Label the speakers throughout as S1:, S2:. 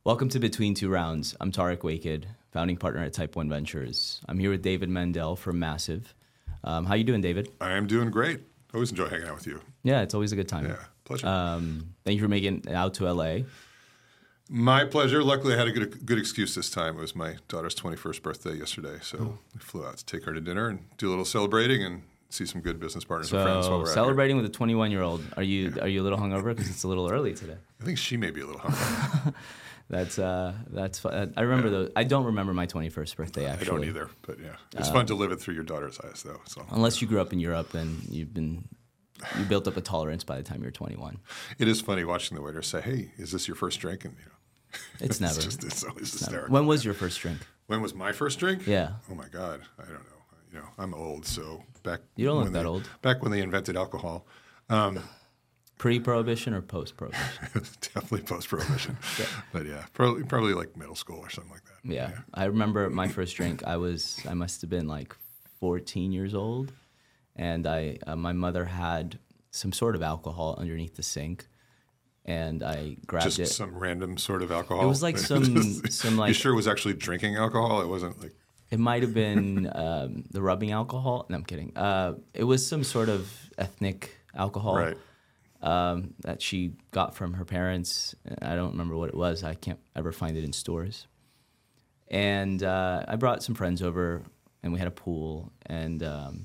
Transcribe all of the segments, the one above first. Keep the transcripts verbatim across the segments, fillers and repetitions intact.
S1: Welcome to Between Two Rounds. I'm Tarek Waked, founding partner at Type One Ventures. I'm here with David Mendel from Massive. Um, how you doing, David?
S2: I am doing great. Always enjoy hanging out with you.
S1: Yeah, it's always a good time.
S2: Yeah, pleasure.
S1: Um, thank you for making it out to L A.
S2: My pleasure. Luckily, I had a good good excuse this time. It was my daughter's twenty-first birthday yesterday, so
S1: Oh.
S2: I flew out to take her to dinner and do a little celebrating and see some good business partners
S1: So
S2: and friends while we're out
S1: celebrating with a twenty-one-year-old. Are you
S2: Yeah.
S1: are you a little hungover because it's a little early today?
S2: here. I think she may be a little hungry.
S1: That's uh, that's fun. I remember
S2: Yeah.
S1: those. I don't remember my twenty-first birthday
S2: I
S1: actually.
S2: don't either, but yeah, it's fun to live it through your daughter's eyes, though. So
S1: Unless you grew up in Europe and you've been you built up a tolerance by the time you're twenty-one.
S2: it is funny watching the waiter say, "Hey, is this your first drink?" And you know,
S1: It's never.
S2: it's just it's always
S1: Never.
S2: hysterical.
S1: When was your first drink?
S2: When was my first drink?
S1: Yeah.
S2: Oh my God, I don't know. You know, I'm old, so back.
S1: You don't look
S2: when
S1: that
S2: they-
S1: old.
S2: Back when they invented alcohol. Um,
S1: Pre-prohibition or post-prohibition?
S2: Definitely post-prohibition. But yeah, probably probably like middle school or something like that.
S1: Yeah. I remember my first drink. I was I must have been like fourteen years old, and I uh, my mother had some sort of alcohol underneath the sink, and I grabbed
S2: Just
S1: it.
S2: some random sort of alcohol.
S1: It was like some some like
S2: You sure it was actually drinking alcohol? It wasn't like.
S1: it might have been um, the rubbing alcohol. No, I'm kidding. Uh, it was some sort of ethnic alcohol.
S2: Right.
S1: Um, that she got from her parents. I don't remember what it was. I can't ever find it in stores. And uh, I brought some friends over, and we had a pool. And um,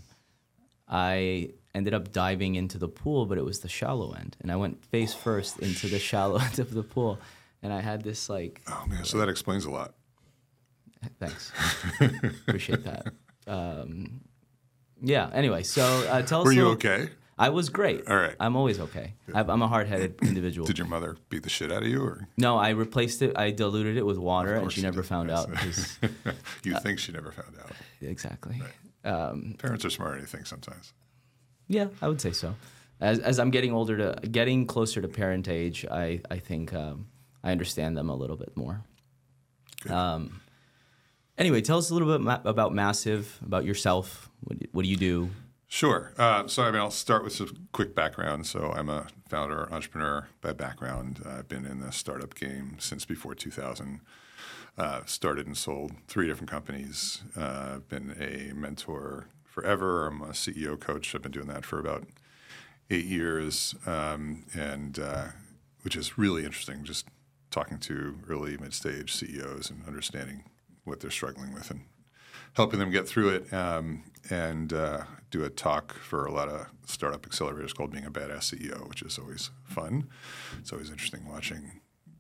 S1: I ended up diving into the pool, but it was the shallow end. And I went face first into the shallow end of the pool. And I had this like,
S2: Oh man, so that explains a lot.
S1: thanks, appreciate that. Um, yeah. Anyway, so uh, tell us.
S2: Were
S1: a
S2: you
S1: little-
S2: okay?
S1: I was great.
S2: All right.
S1: I'm always okay. I've, I'm a hard-headed individual.
S2: Did your mother beat the shit out of you, or
S1: No, I replaced it. I diluted it with water, and
S2: course
S1: she
S2: you
S1: never
S2: did.
S1: found
S2: Yes.
S1: out. 'cause-
S2: you think she never found out?
S1: exactly. Um,
S2: Parents are smarter than you think sometimes.
S1: yeah, I would say so. As as I'm getting older to getting closer to parent age, I I think um, I understand them a little bit more.
S2: Good.
S1: Um, anyway, tell us a little bit ma- about Massive, about yourself. What do, what do you do?
S2: Sure. Uh, so I mean, I'll start with some quick background. So I'm a founder, entrepreneur by background. Uh, I've been in the startup game since before two thousand. Uh, started and sold three different companies. Uh, I've been a mentor forever. I'm a C E O coach. I've been doing that for about eight years, um, and uh, which is really interesting. Just talking to early, mid-stage C E Os and understanding what they're struggling with and helping them get through it. Um, and uh, do a talk for a lot of startup accelerators called Being a Badass C E O, which is always fun. It's always interesting watching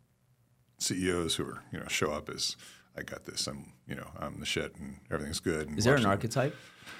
S2: C E Os who are, you know, show up as, I got this, I'm, you know, I'm the shit and everything's good. And
S1: Is there an
S2: watching-
S1: archetype?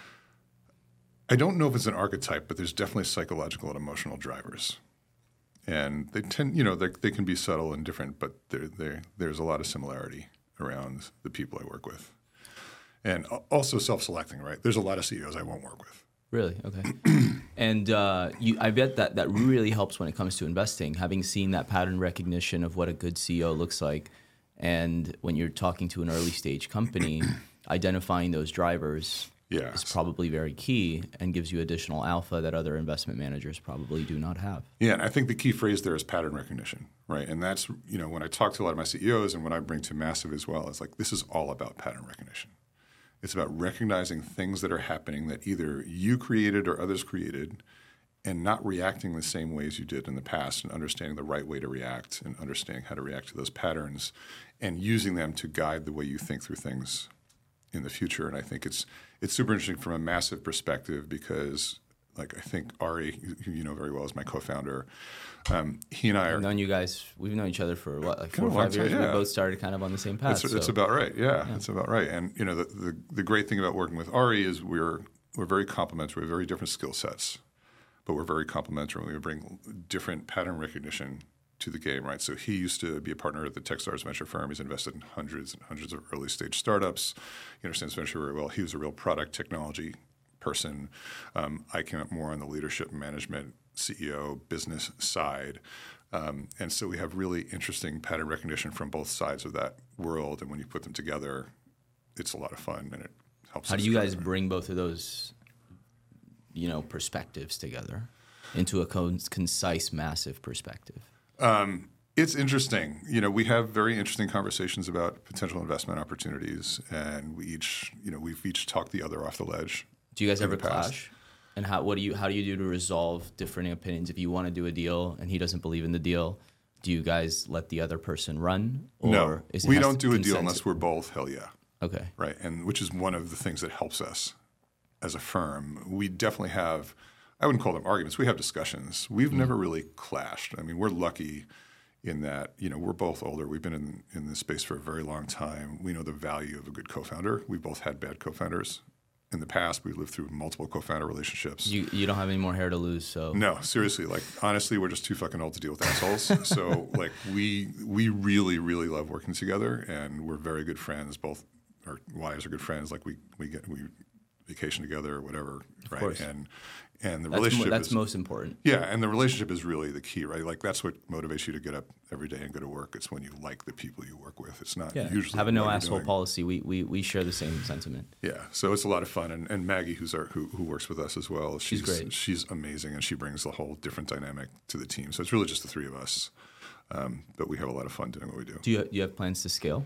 S2: I don't know if it's an archetype, but there's definitely psychological and emotional drivers. And they tend, you know, they, they can be subtle and different, but they're, they're, there's a lot of similarity around the people I work with. And al- also self-selecting, right? There's a lot of C E Os I won't work with.
S1: Really? Okay. and uh, you, I bet that that really helps when it comes to investing, having seen that pattern recognition of what a good C E O looks like. And when you're talking to an early stage company, identifying those drivers
S2: Yeah.
S1: is probably very key and gives you additional alpha that other investment managers probably do not have.
S2: Yeah, and I think the key phrase there is pattern recognition, right? And that's, you know, when I talk to a lot of my C E Os and when I bring to Massive as well, it's like this is all about pattern recognition. It's about recognizing things that are happening that either you created or others created and not reacting the same ways you did in the past and understanding the right way to react and understanding how to react to those patterns and using them to guide the way you think through things in the future. And I think it's it's super interesting from a Massive perspective because, like, I think Ari, who you know very well, is my co-founder. Um, he and I are.
S1: I've known you guys, we've known each other for what, like four
S2: Kinda
S1: or
S2: a long
S1: five years?
S2: time, yeah.
S1: We both started kind of on the same path.
S2: That's,
S1: so.
S2: that's about right. Yeah, that's about right. And you know, the, the the great thing about working with Ari is we're we're very complementary. We have very different skill sets, but we're very complementary. We bring different pattern recognition to the game, right? So he used to be a partner at the Techstars venture firm. He's invested in hundreds and hundreds of early stage startups. He understands venture very well. He was a real product technology person. Um, I came up more on the leadership management, C E O, business side. Um, and so we have really interesting pattern recognition from both sides of that world. And when you put them together, it's a lot of fun and it helps.
S1: How
S2: us
S1: do you guys
S2: together.
S1: bring both of those, you know, perspectives together into a con- concise, massive perspective?
S2: Um, It's interesting. You know, we have very interesting conversations about potential investment opportunities, and we each, you know, we've each talked the other off the ledge.
S1: Do you guys
S2: in
S1: ever
S2: the past.
S1: clash? And how what do you how do you do to resolve differing opinions? If you want to do a deal and he doesn't believe in the deal, do you guys let the other person run? Or
S2: No,
S1: is it
S2: we
S1: has
S2: don't do a deal
S1: consensus?
S2: unless we're both hell yeah,
S1: Okay.
S2: right? And which is one of the things that helps us as a firm. We definitely have, I wouldn't call them arguments. We have discussions. We've mm. never really clashed. I mean, we're lucky in that, you know, we're both older. We've been in, in this space for a very long time. We know the value of a good co-founder. We've both had bad co-founders. In the past, we've lived through multiple co-founder relationships.
S1: You you don't have any more hair to lose, so
S2: no, seriously. Like honestly, we're just too fucking old to deal with assholes. So like we we really really love working together, and we're very good friends. Both our wives are good friends. Like we we get we vacation together or whatever,
S1: of
S2: right?
S1: Course.
S2: And and the
S1: that's
S2: relationship
S1: mo- that's
S2: is,
S1: most important.
S2: Yeah, and the relationship is really the key, right? Like that's what motivates you to get up every day and go to work. It's when you like the people you work with. It's not
S1: Yeah.
S2: usually
S1: have a no
S2: what you're
S1: asshole
S2: doing.
S1: policy. We, we we share the same sentiment.
S2: Yeah, so it's a lot of fun, and, and Maggie, who's our who, who works with us as well, she's,
S1: She's great.
S2: She's amazing, and she brings a whole different dynamic to the team. So it's really just the three of us, um, but we have a lot of fun doing what we do.
S1: Do you do you have plans to scale?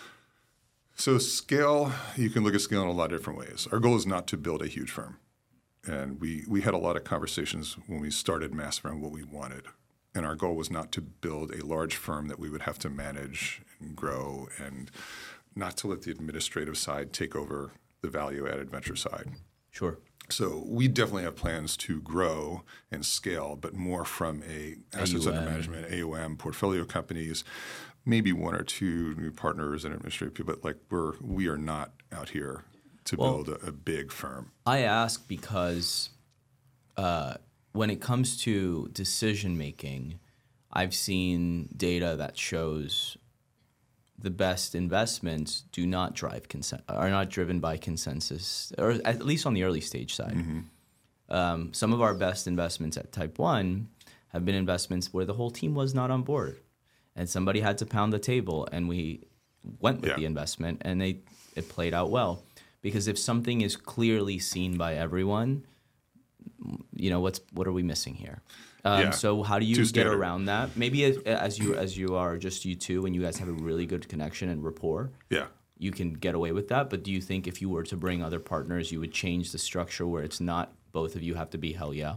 S2: So scale, you can look at scale in a lot of different ways. Our goal is not to build a huge firm, and we we had a lot of conversations when we started Massive around what we wanted. And our goal was not to build a large firm that we would have to manage and grow, and not to let the administrative side take over the value-added venture side.
S1: Sure.
S2: So we definitely have plans to grow and scale, but more from a assets under management, A U M, portfolio companies, maybe one or two new partners and administrative people. But like we're we are not out here to
S1: Well,
S2: build a, a big firm.
S1: I ask because uh, when it comes to decision making, I've seen data that shows the best investments do not drive consen- are not driven by consensus, or at least on the early stage side.
S2: Mm-hmm.
S1: Um, some of our best investments at Type One have been investments where the whole team was not on board, and somebody had to pound the table, and we went with
S2: Yeah.
S1: the investment, and they it played out well. Because if something is clearly seen by everyone, you know what's what are we missing here? Um,
S2: Yeah.
S1: So how do you
S2: Too
S1: get
S2: standard.
S1: around that? Maybe as, as you as you are just you two, and you guys have a really good connection and rapport,
S2: Yeah.
S1: you can get away with that. But do you think if you were to bring other partners, you would change the structure where it's not both of you have to be hell yeah?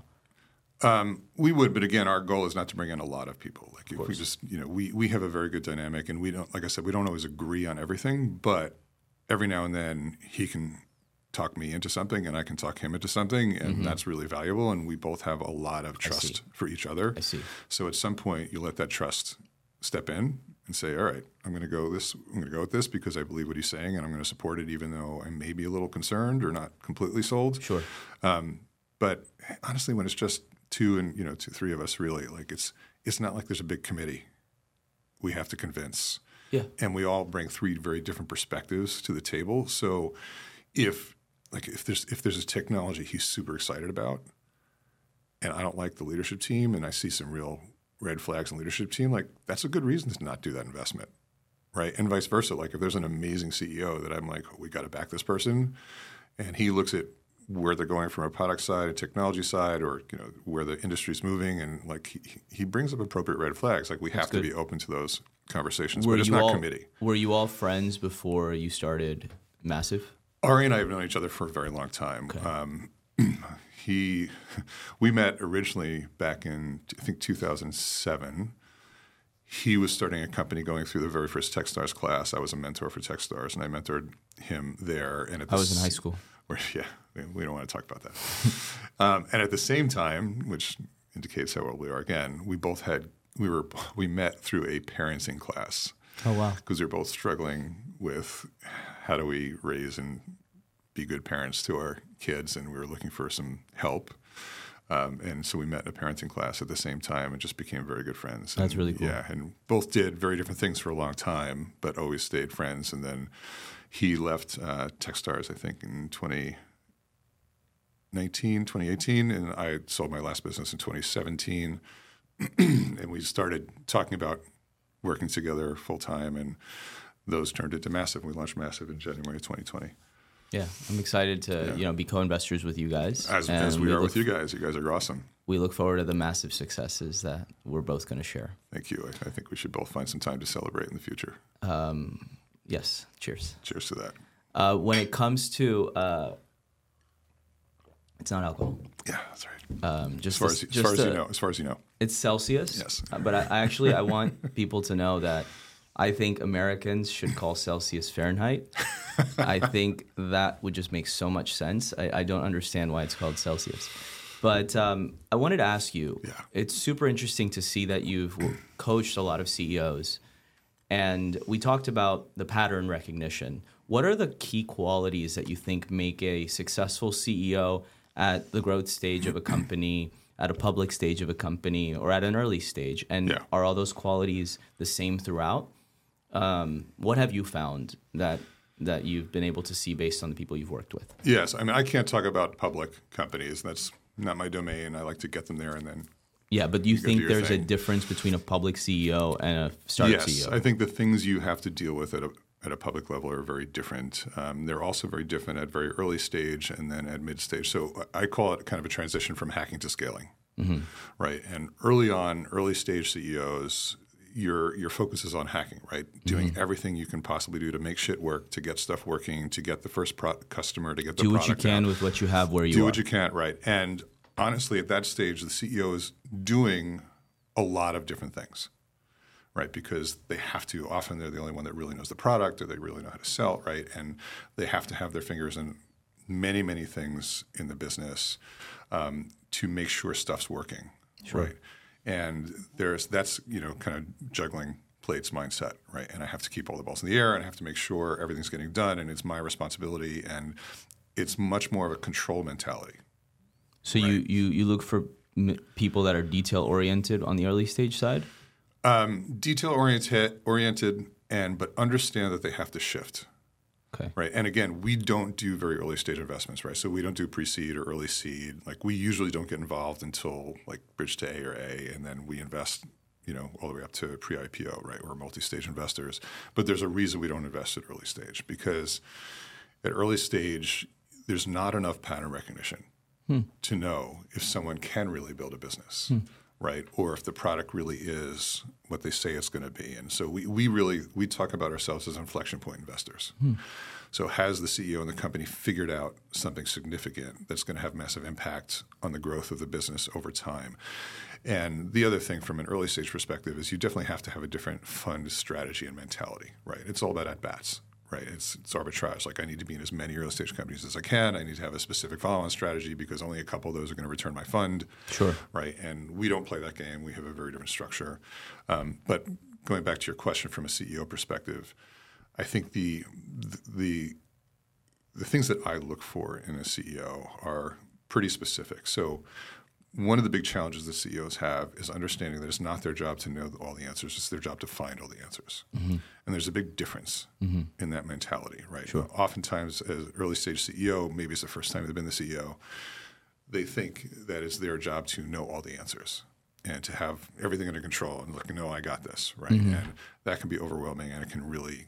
S2: Um, we would, but again, our goal is not to bring in a lot of people. Like if we just, you know, we we have a very good dynamic, and we don't, like I said, we don't always agree on everything, but every now and then he can talk me into something, and I can talk him into something, and
S1: Mm-hmm.
S2: that's really valuable. And we both have a lot of
S1: see.
S2: trust for each other.
S1: I see.
S2: So at some point, you let that trust step in and say, "All right, I'm going to go this. I'm going to go with this because I believe what he's saying, and I'm going to support it, even though I may be a little concerned or not completely sold."
S1: Sure.
S2: Um, but honestly, when it's just two and you know two, three of us, really, like it's it's not like there's a big committee we have to convince.
S1: Yeah.
S2: And we all bring three very different perspectives to the table. So if like if there's if there's a technology he's super excited about, and I don't like the leadership team, and I see some real red flags in the leadership team, like that's a good reason to not do that investment, right? And vice versa. Like if there's an amazing C E O that I'm like, oh, we got to back this person, and he looks at where they're going from a product side, a technology side, or you know where the industry's moving, and like he, he brings up appropriate red flags. Like we have
S1: good.
S2: to be open to those conversations,
S1: Were
S2: but it's
S1: you
S2: not
S1: all
S2: committee.
S1: Were you all friends before you started Massive?
S2: Ari and I have known each other for a very long time.
S1: Okay.
S2: Um, he, we met originally back in I think two thousand seven. He was starting a company going through the very first Techstars class. I was a mentor for Techstars, and I mentored him there. And at the
S1: I was in
S2: s-
S1: high school.
S2: Where, yeah, we- we don't want to talk about that. um, and at the same time, which indicates how old we are again, we both had we were we met through a parenting class
S1: Oh wow.
S2: because we were both struggling with how do we raise and be good parents to our kids, and we were looking for some help. Um, and so we met in a parenting class at the same time and just became very good friends.
S1: That's
S2: And,
S1: really cool.
S2: Yeah, and both did very different things for a long time, but always stayed friends. And then he left uh, Techstars, I think, in twenty nineteen, twenty eighteen, and I sold my last business in twenty seventeen. And we started talking about working together full time, and those turned into Massive. We launched Massive in January of twenty twenty.
S1: Yeah, I'm excited to
S2: Yeah.
S1: you know be co-investors with you guys.
S2: As,
S1: and
S2: as we, are
S1: look,
S2: with you guys. You guys are awesome.
S1: We look forward to the massive successes that we're both going to share.
S2: Thank you. I, I think we should both find some time to celebrate in the future.
S1: Um, yes, cheers.
S2: Cheers to that.
S1: Uh, when it comes to, uh, it's not alcohol.
S2: Yeah, that's right.
S1: Um, just
S2: As far,
S1: this-
S2: as, as,
S1: just
S2: far as
S1: a-
S2: you know, as far as you know.
S1: It's Celsius.
S2: Yes.
S1: Uh, but I, I actually I want people to know that I think Americans should call Celsius Fahrenheit. I think that would just make so much sense. I, I don't understand why it's called Celsius. But um, I wanted to ask you,
S2: Yeah.
S1: it's super interesting to see that you've w- coached a lot of C E Os. And we talked about the pattern recognition. What are the key qualities that you think make a successful C E O at the growth stage of a company, at a public stage of a company, or at an early stage? And
S2: Yeah.
S1: are all those qualities the same throughout? Um, what have you found that that you've been able to see based on the people you've worked with?
S2: Yes. I mean, I can't talk about public companies. That's not my domain. I like to get them there and then.
S1: Yeah, but do you
S2: You go
S1: think
S2: do your
S1: there's a
S2: thing.
S1: difference between a public C E O and a startup
S2: Yes,
S1: C E O?
S2: I think the things you have to deal with at a at a public level are very different. Um, they're also very different at very early stage and then at mid stage. So I call it kind of a transition from hacking to scaling,
S1: Mm-hmm.
S2: right? And early on, early stage C E Os, your your focus is on hacking, right? Doing
S1: Mm-hmm.
S2: everything you can possibly do to make shit work, to get stuff working, to get the first pro- customer, to get the
S1: Do what you
S2: product
S1: can
S2: out.
S1: with what you have where you
S2: do
S1: are.
S2: what you can, right? And honestly, at that stage, the C E O is doing a lot of different things, right? Because they have to. Often, they're the only one that really knows the product, or they really know how to sell, right? And they have to have their fingers in many, many things in the business um, to make sure stuff's working,
S1: Sure.
S2: right? And there's that's you know kind of juggling plates mindset, right? And I have to keep all the balls in the air, and I have to make sure everything's getting done, and it's my responsibility, and it's much more of a control mentality.
S1: So you, you, you look for m- people that are detail oriented on the early stage side?
S2: Um, detail oriented, oriented, and but understand that they have to shift,
S1: Okay.
S2: right? And again, we don't do very early stage investments, right? So we don't do pre-seed or early seed. Like we usually don't get involved until like bridge to A or A, and then we invest, you know, all the way up to pre-I P O, right? We're multi-stage investors, but there's a reason we don't invest at early stage because at early stage there's not enough pattern recognition hmm. to know if someone can really build a business. Hmm. Right, or if the product really is what they say it's going to be, and so we, we really we talk about ourselves as inflection point investors. Hmm. So has the C E O and the company figured out something significant that's going to have massive impact on the growth of the business over time? And the other thing from an early stage perspective is you definitely have to have a different fund strategy and mentality. Right, it's all about at bats. Right, it's, it's arbitrage. Like I need to be in as many early stage companies as I can. I need to have a specific follow-on strategy because only a couple of those are going to return my fund.
S1: Sure.
S2: Right, and we don't play that game. We have a very different structure. Um, but going back to your question from a C E O perspective, I think the the the things that I look for in a C E O are pretty specific. So one of the big challenges that C E Os have is understanding that it's not their job to know all the answers. It's their job to find all the answers. Mm-hmm. And there's a big difference mm-hmm. in that mentality, right?
S1: Sure.
S2: Oftentimes, as early stage C E O, maybe it's the first time they've been the C E O, they think that it's their job to know all the answers and to have everything under control and like, no, I got this, right? Mm-hmm. And that can be overwhelming and it can really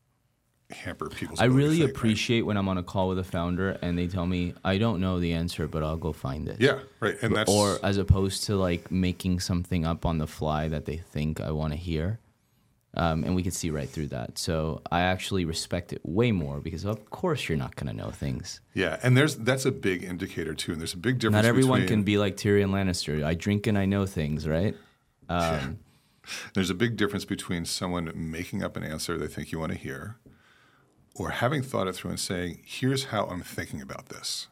S2: hamper people's
S1: I
S2: ability to
S1: really
S2: think,
S1: appreciate right? when I'm on a call with a founder and they tell me, I don't know the answer, but I'll go find it.
S2: Yeah, right. And that's
S1: or as opposed to like making something up on the fly that they think I want to hear. Um, and we can see right through that. So I actually respect it way more because of course you're not going to know things.
S2: Yeah, and there's that's a big indicator too, and there's a big difference.
S1: Not everyone
S2: between,
S1: can be like Tyrion Lannister. I drink and I know things, right? Um,
S2: yeah. There's a big difference between someone making up an answer they think you want to hear or having thought it through and saying, here's how I'm thinking about this,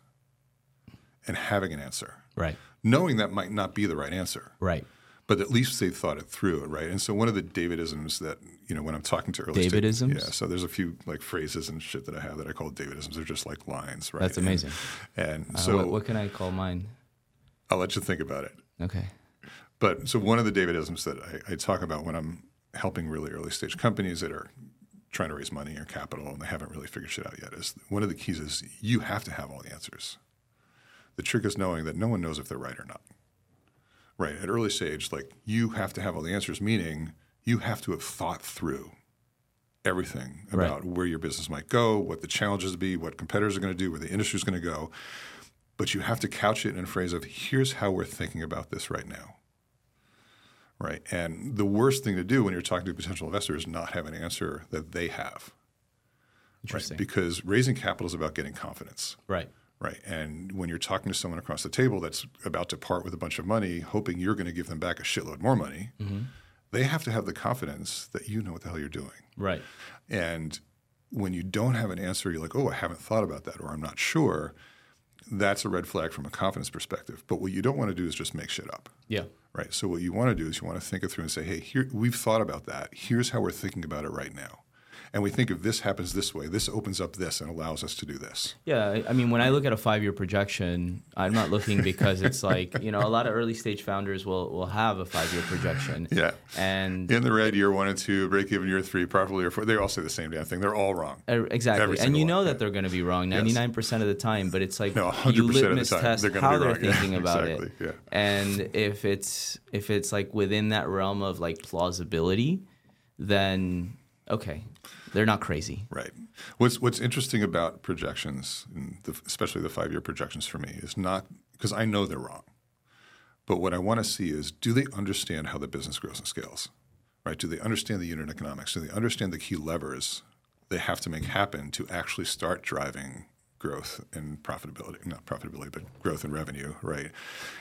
S2: and having an answer.
S1: Right.
S2: Knowing that might not be the right answer.
S1: Right.
S2: But at least they've thought it through, right? And so one of the Davidisms that, you know, when I'm talking to early
S1: Davidisms?
S2: Stage, yeah, so there's a few like phrases and shit that I have that I call Davidisms. They're just like lines, right?
S1: That's amazing.
S2: And, and
S1: Uh,
S2: so
S1: what, what can I call mine?
S2: I'll let you think about it.
S1: Okay.
S2: But so one of the Davidisms that I, I talk about when I'm helping really early stage companies that are trying to raise money or capital and they haven't really figured shit out yet is one of the keys is you have to have all the answers. The trick is knowing that no one knows if they're right or not. Right. At early stage, like you have to have all the answers, meaning you have to have thought through everything about right. where your business might go, what the challenges be, what competitors are going to do, where the industry is going to go. But you have to couch it in a phrase of, here's how we're thinking about this right now. Right. And the worst thing to do when you're talking to a potential investor is not have an answer that they have.
S1: Interesting.
S2: Right? Because raising capital is about getting confidence.
S1: Right.
S2: Right. And when you're talking to someone across the table that's about to part with a bunch of money, hoping you're going to give them back a shitload more money, mm-hmm. they have to have the confidence that you know what the hell you're doing.
S1: Right.
S2: And when you don't have an answer, you're like, oh, I haven't thought about that, or I'm not sure. That's a red flag from a confidence perspective. But what you don't want to do is just make shit up.
S1: Yeah.
S2: Right. So what you want to do is you want to think it through and say, hey, here we've thought about that. Here's how we're thinking about it right now. And we think if this happens this way, this opens up this and allows us to do this.
S1: Yeah. I mean, when I look at a five-year projection, I'm not looking because it's like, you know, a lot of early stage founders will will have a five-year projection.
S2: Yeah.
S1: And
S2: in the red, year one and two, break even year three, profitable year four, they all say the same damn thing. They're all wrong.
S1: Uh, exactly.
S2: Every
S1: And you know
S2: one.
S1: that they're going to be wrong ninety-nine percent yes. of the time, but it's like
S2: no, one hundred
S1: you
S2: percent
S1: litmus
S2: of the time,
S1: test
S2: they're
S1: how they're
S2: wrong.
S1: thinking
S2: yeah,
S1: about
S2: exactly.
S1: it.
S2: Yeah.
S1: And if it's if it's like within that realm of like plausibility, then okay, they're not crazy.
S2: Right. What's what's interesting about projections, and the, especially the five-year projections for me, is not because I know they're wrong. But what I want to see is, do they understand how the business grows and scales? Right? Do they understand the unit economics? Do they understand the key levers they have to make happen to actually start driving growth and profitability? Not profitability, but growth and revenue, right?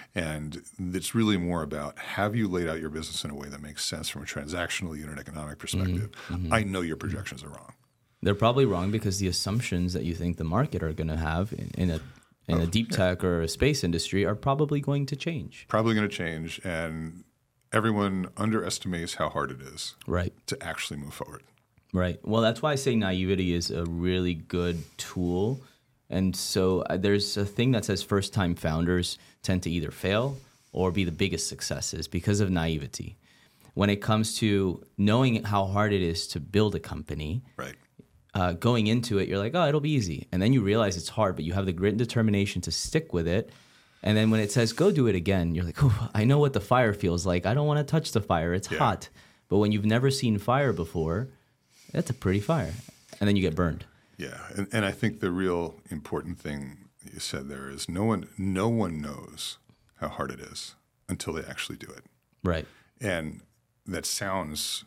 S2: And it's really more about, have you laid out your business in a way that makes sense from a transactional unit economic perspective? Mm-hmm. I know your projections are wrong.
S1: They're probably wrong because the assumptions that you think the market are going to have in, in a in
S2: oh,
S1: a deep tech yeah. or a space industry are probably going to change.
S2: Probably going to change, and everyone underestimates how hard it is
S1: right.
S2: to actually move forward.
S1: Right. Well, that's why I say naivety is a really good tool. And so uh, there's a thing that says first-time founders tend to either fail or be the biggest successes because of naivety. When it comes to knowing how hard it is to build a company,
S2: right.
S1: uh, going into it, you're like, oh, it'll be easy. And then you realize it's hard, but you have the grit and determination to stick with it. And then when it says, go do it again, you're like, oh, I know what the fire feels like. I don't want to touch the fire. It's yeah. hot. But when you've never seen fire before, that's a pretty fire. And then you get burned.
S2: Yeah. And, and I think the real important thing you said there is no one, no one knows how hard it is until they actually do it.
S1: Right.
S2: And that sounds,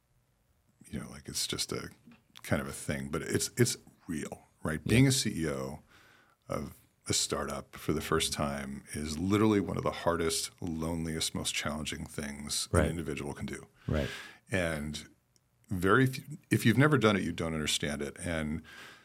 S2: you know, like it's just a kind of a thing, but it's it's real, right? Yeah. Being a C E O of a startup for the first time is literally one of the hardest, loneliest, most challenging things right. an individual can do.
S1: Right.
S2: And very few, if you've never done it, you don't understand it. And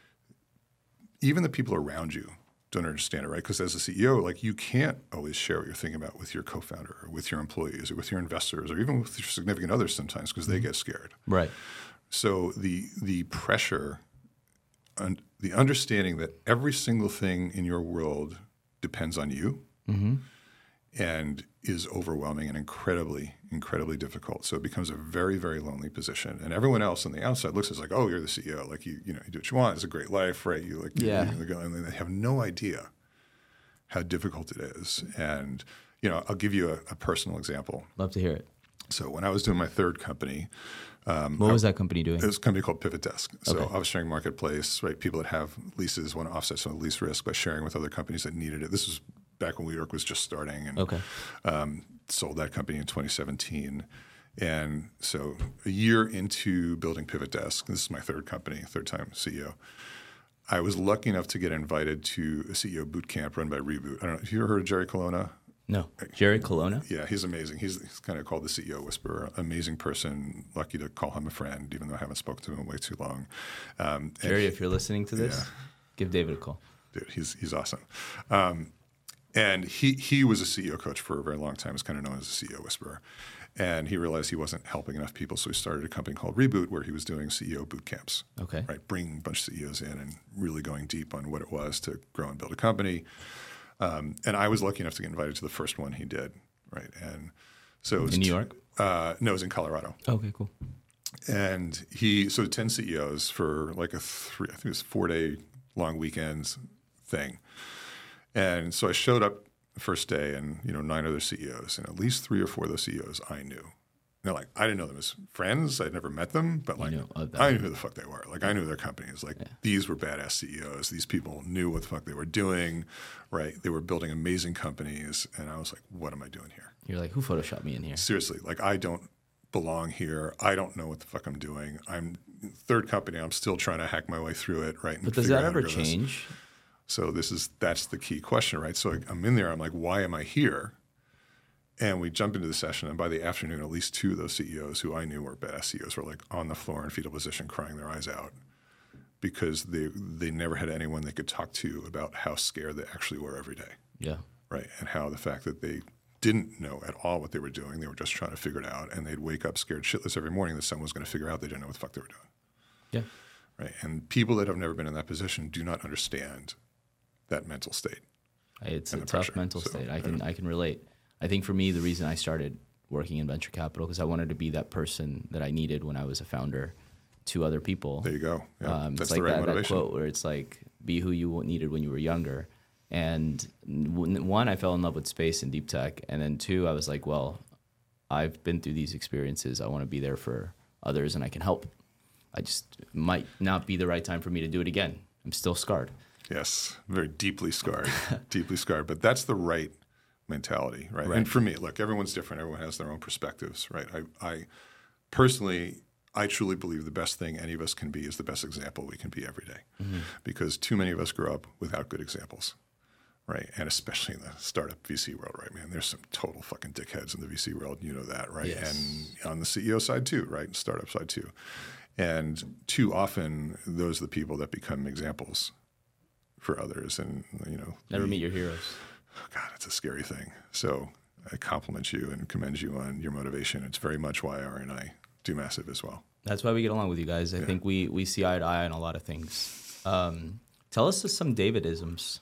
S2: even the people around you don't understand it, right? Because as a C E O, like you can't always share what you're thinking about with your co-founder or with your employees or with your investors or even with your significant others sometimes because mm-hmm. they get scared.
S1: Right.
S2: So the the pressure, and the understanding that every single thing in your world depends on you mm-hmm. and is overwhelming and incredibly, incredibly difficult. So it becomes a very, very lonely position. And everyone else on the outside looks at it like, oh, you're the C E O. Like you, you know, you do what you want. It's a great life, right? You like,
S1: yeah.
S2: you, you, and they have no idea how difficult it is. And you know, I'll give you a, a personal example.
S1: Love to hear it.
S2: So when I was doing my third company, um,
S1: what was
S2: I,
S1: that company doing?
S2: It was a company called Pivot Desk. So
S1: okay.
S2: office sharing marketplace, right? People that have leases want to offset some of the lease risk by sharing with other companies that needed it. This was back when WeWork was just starting, and
S1: okay.
S2: um, sold that company in twenty seventeen. And so a year into building Pivot Desk, this is my third company, third time C E O. I was lucky enough to get invited to a C E O boot camp run by Reboot. I don't know. Have you ever heard of Jerry Colonna?
S1: No. Jerry Colonna?
S2: Yeah, he's amazing. He's, he's kind of called the C E O whisperer. Amazing person. Lucky to call him a friend, even though I haven't spoken to him in way too long. Um,
S1: Jerry,
S2: he,
S1: if you're listening to this, yeah. give David a call.
S2: Dude, he's he's awesome. Um, and he he was a C E O coach for a very long time. He's kind of known as a C E O whisperer. And he realized he wasn't helping enough people, so he started a company called Reboot, where he was doing C E O boot camps.
S1: Okay.
S2: Right, bringing a bunch of C E Os in and really going deep on what it was to grow and build a company. Um, and I was lucky enough to get invited to the first one he did, right? And so it was
S1: in New
S2: t-
S1: York?
S2: Uh, no, it was in Colorado.
S1: Okay, cool.
S2: And he so ten C E Os for like a three, I think it was four day long weekends thing. And so I showed up the first day, and you know nine other C E Os, and at least three or four of those C E Os I knew. they're like, I didn't know them as friends. I'd never met them, but like,
S1: knew of them.
S2: I knew who the fuck they were. Like, I knew their companies. Like,
S1: Yeah.
S2: these were badass C E Os. These people knew what the fuck they were doing, right? They were building amazing companies. And I was like, what am I doing here?
S1: You're like, who photoshopped me in here?
S2: Seriously, like, I don't belong here. I don't know what the fuck I'm doing. I'm third company. I'm still trying to hack my way through it, right? And
S1: But does
S2: figure out
S1: that
S2: how to
S1: ever
S2: grow this.
S1: change?
S2: So this is that's the key question, right? So I'm in there. I'm like, why am I here? And we jump into the session, and by the afternoon, at least two of those C E Os who I knew were badass C E Os were like on the floor in fetal position, crying their eyes out because they they never had anyone they could talk to about how scared they actually were every day,
S1: Yeah.
S2: right? And how the fact that they didn't know at all what they were doing, they were just trying to figure it out, and they'd wake up scared shitless every morning that someone was going to figure out they didn't know what the fuck they were doing,
S1: Yeah.
S2: right? And people that have never been in that position do not understand that mental state.
S1: It's a
S2: And the
S1: tough
S2: pressure.
S1: mental
S2: So,
S1: state. I
S2: yeah.
S1: can I can relate. I think for me, the reason I started working in venture capital because I wanted to be that person that I needed when I was a founder to other people.
S2: There you go. Yeah,
S1: Um,
S2: that's
S1: it's like
S2: the right
S1: that, that
S2: motivation.
S1: quote where it's like, be who you needed when you were younger. And n- one, I fell in love with space and deep tech. And then two, I was like, well, I've been through these experiences. I want to be there for others and I can help. I just might not be the right time for me to do it again. I'm still scarred.
S2: Yes, very deeply scarred, deeply scarred. But that's the right mentality, right?
S1: Right.
S2: And for me, look, everyone's different. Everyone has their own perspectives, right? I, I personally, I truly believe the best thing any of us can be is the best example we can be every day,
S1: Mm-hmm.
S2: because too many of us grow up without good examples, right? And especially in the startup V C world, right, man? There's some total fucking dickheads in the V C world. You know that, right?
S1: Yes.
S2: And on the C E O side too, right? Startup side too. And too often, those are the people that become examples for others. And, you know,
S1: Never
S2: the-
S1: meet your heroes.
S2: oh, God, it's a scary thing. So I compliment you and commend you on your motivation. It's very much why Ari and I do Massive as well.
S1: That's why we get along with you guys. I think we, we see eye to eye on a lot of things. Um, tell us some David-isms.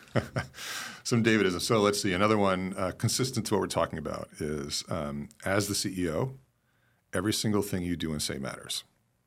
S2: Some Davidism. So let's see. Another one uh, consistent to what we're talking about is um, as the C E O, every single thing you do and say matters.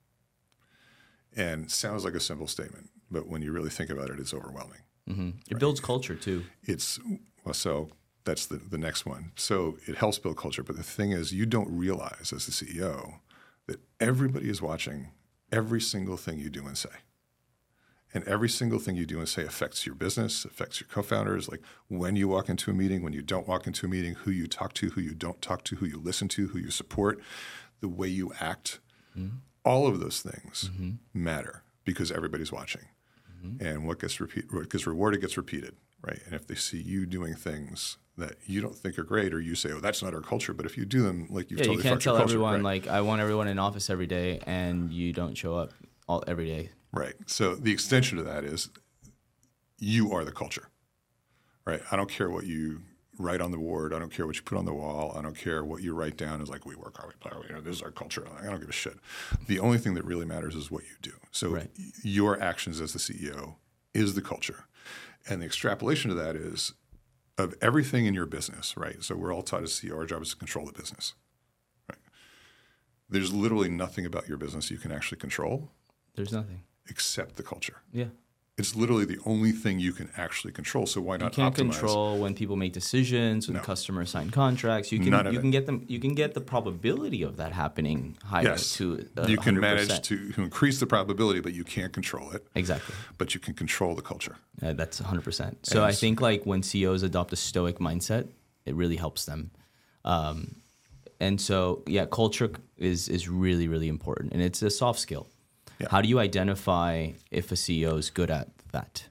S2: And sounds like a simple statement, but when you really think about it, it's overwhelming.
S1: Mm-hmm. It builds culture too.
S2: It's well, so that's the, the next one. So it helps build culture. But the thing is, you don't realize as the C E O that everybody is watching every single thing you do and say. And every single thing you do and say affects your business, affects your co-founders. Like when you walk into a meeting, when you don't walk into a meeting, who you talk to, who you don't talk to, who you listen to, who you support, the way you act. Mm-hmm. All of those things mm-hmm. matter because everybody's watching. Mm-hmm. And what gets repeat, what gets rewarded gets repeated, right? And if they see you doing things that you don't think are great, or you say, "Oh, that's not our culture," but if you do them, like you've
S1: yeah,
S2: totally
S1: you can't
S2: fucked your
S1: tell
S2: culture,
S1: everyone
S2: right?
S1: like I want everyone in office every day, and you don't show up all every day.
S2: Right. So the extension of that is you are the culture, right? I don't care what you write on the board. I don't care what you put on the wall. I don't care what you write down as like, we work hard, we play hard, you know, this is our culture. I don't give a shit. The only thing that really matters is what you do. So
S1: Right.
S2: your actions as the C E O is the culture. And the extrapolation of that is of everything in your business, right? So we're all taught as C E O, our job is to control the business, right? There's literally nothing about your business you can actually control
S1: There's nothing.
S2: except the culture.
S1: Yeah.
S2: It's literally the only thing you can actually control. So why
S1: You
S2: not
S1: can't
S2: optimize?
S1: control when people make decisions, when
S2: No.
S1: customers sign contracts. You can
S2: None of
S1: you
S2: it.
S1: can get them. You can get the probability of that happening higher
S2: Yes,
S1: to uh,
S2: you can
S1: one hundred
S2: manage
S1: percent.
S2: to, to increase the probability, but you can't control it.
S1: Exactly.
S2: But you can control the culture.
S1: Uh, that's one hundred percent. So I
S2: Yes.
S1: think like when C E Os adopt a stoic mindset, it really helps them. Um, and so yeah, culture is is really really important, and it's a soft skill.
S2: Yeah.
S1: How do you identify if a C E O is good at that?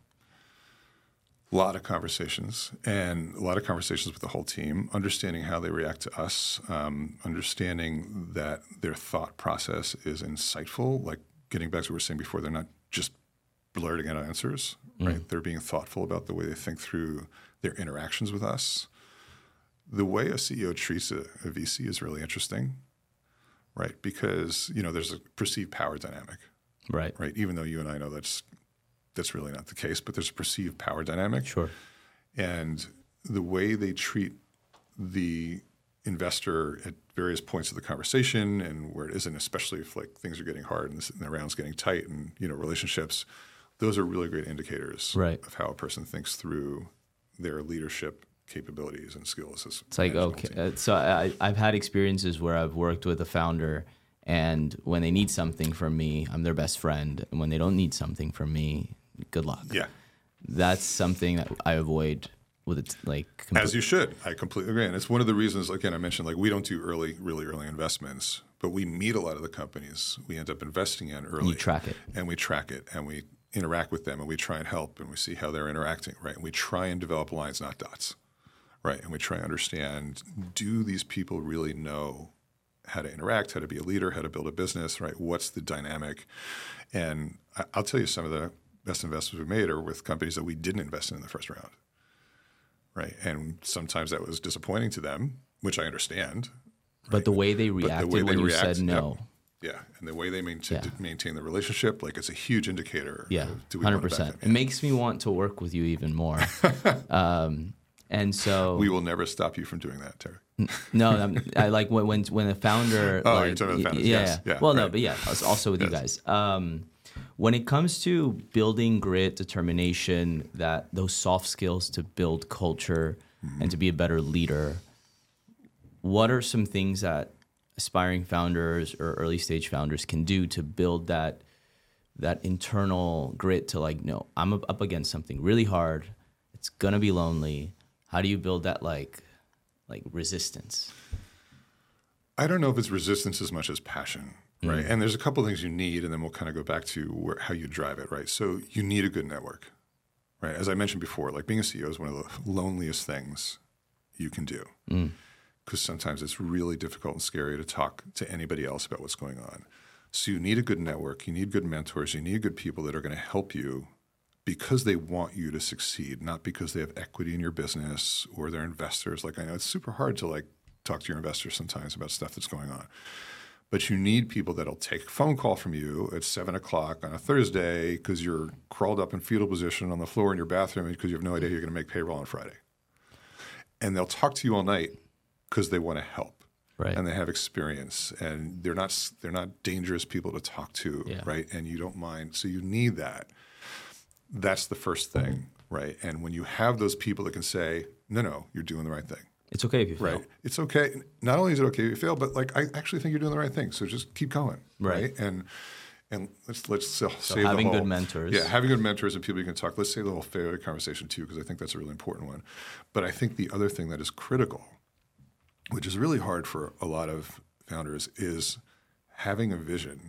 S2: A lot of conversations and a lot of conversations with the whole team, understanding how they react to us, um, understanding that their thought process is insightful. Like getting back to what we were saying before, they're not just blurting out answers, right?
S1: Mm.
S2: They're being thoughtful about the way they think through their interactions with us. The way a C E O treats a, a V C is really interesting, right? Because, you know, there's a perceived power dynamic,
S1: Right.
S2: right? Even though you and I know that's that's really not the case, but there's a perceived power dynamic.
S1: Sure.
S2: And the way they treat the investor at various points of the conversation and where it isn't, especially if like things are getting hard and, this, and the round's getting tight and, you know, relationships, those are really great indicators
S1: Right.
S2: of how a person thinks through their leadership capabilities and skills. As
S1: It's like, okay, uh, so I, I've had experiences where I've worked with a founder, and when they need something from me, I'm their best friend. And when they don't need something from me, good luck.
S2: Yeah.
S1: That's something that I avoid with it, like
S2: compl- as you should. I completely agree, and it's one of the reasons. Again, I mentioned like we don't do early, really early investments, but we meet a lot of the companies we end up investing in early.
S1: You track it,
S2: and we track it, and we interact with them, and we try and help, and we see how they're interacting, right? And we try and develop lines, not dots, right? And we try and understand: do these people really know how to interact, how to be a leader, how to build a business, right? What's the dynamic? And I, I'll tell you, some of the best investments we made are with companies that we didn't invest in in the first round. Right, and sometimes that was disappointing to them, which I understand. Right?
S1: But the way they reacted the way when they you react, said no.
S2: Yep. Yeah, and the way they maintain,
S1: yeah.
S2: maintain the relationship, like it's a huge indicator.
S1: Yeah,
S2: of, do we
S1: one hundred percent. It makes me want to work with you even more. um, and so
S2: we will never stop you from doing that, Terry.
S1: No, I'm, I like when when when the founder.
S2: Oh,
S1: like,
S2: you're talking about the founders.
S1: Yeah,
S2: yes.
S1: yeah.
S2: yeah.
S1: Well,
S2: right.
S1: no, but yeah, also with yes. you guys. Um, When it comes to building grit, determination, that those soft skills to build culture mm-hmm. and to be a better leader, what are some things that aspiring founders or early stage founders can do to build that that internal grit to like, no, I'm up against something really hard. It's gonna be lonely. How do you build that like like resistance?
S2: I don't know if it's resistance as much as passion. Right. Mm-hmm. And there's a couple of things you need, and then we'll kind of go back to where, how you drive it. Right. So you need a good network. Right. As I mentioned before, like being a C E O is one of the loneliest things you can do because mm. sometimes it's really difficult and scary to talk to anybody else about what's going on. So you need a good network. You need good mentors. You need good people that are going to help you because they want you to succeed, not because they have equity in your business or they're investors. Like I know it's super hard to like talk to your investors sometimes about stuff that's going on. But you need people that'll take a phone call from you at seven o'clock on a Thursday because you're crawled up in fetal position on the floor in your bathroom because you have no idea you're going to make payroll on Friday. And they'll talk to you all night because they want to help,
S1: right?
S2: And they have experience, and they're not they're not dangerous people to talk to,
S1: yeah.
S2: right? And you don't mind, so you need that. That's the first thing, mm-hmm. right? And when you have those people that can say, "No, no, you're doing the right thing."
S1: It's okay if you fail.
S2: Right. It's okay. Not only is it okay if you fail, but like I actually think you're doing the right thing. So just keep going.
S1: Right.
S2: right? And and let's let's so
S1: save having
S2: the whole,
S1: good mentors.
S2: Yeah, having good mentors and people you can talk. Let's save the whole failure conversation too, because I think that's a really important one. But I think the other thing that is critical, which is really hard for a lot of founders, is having a vision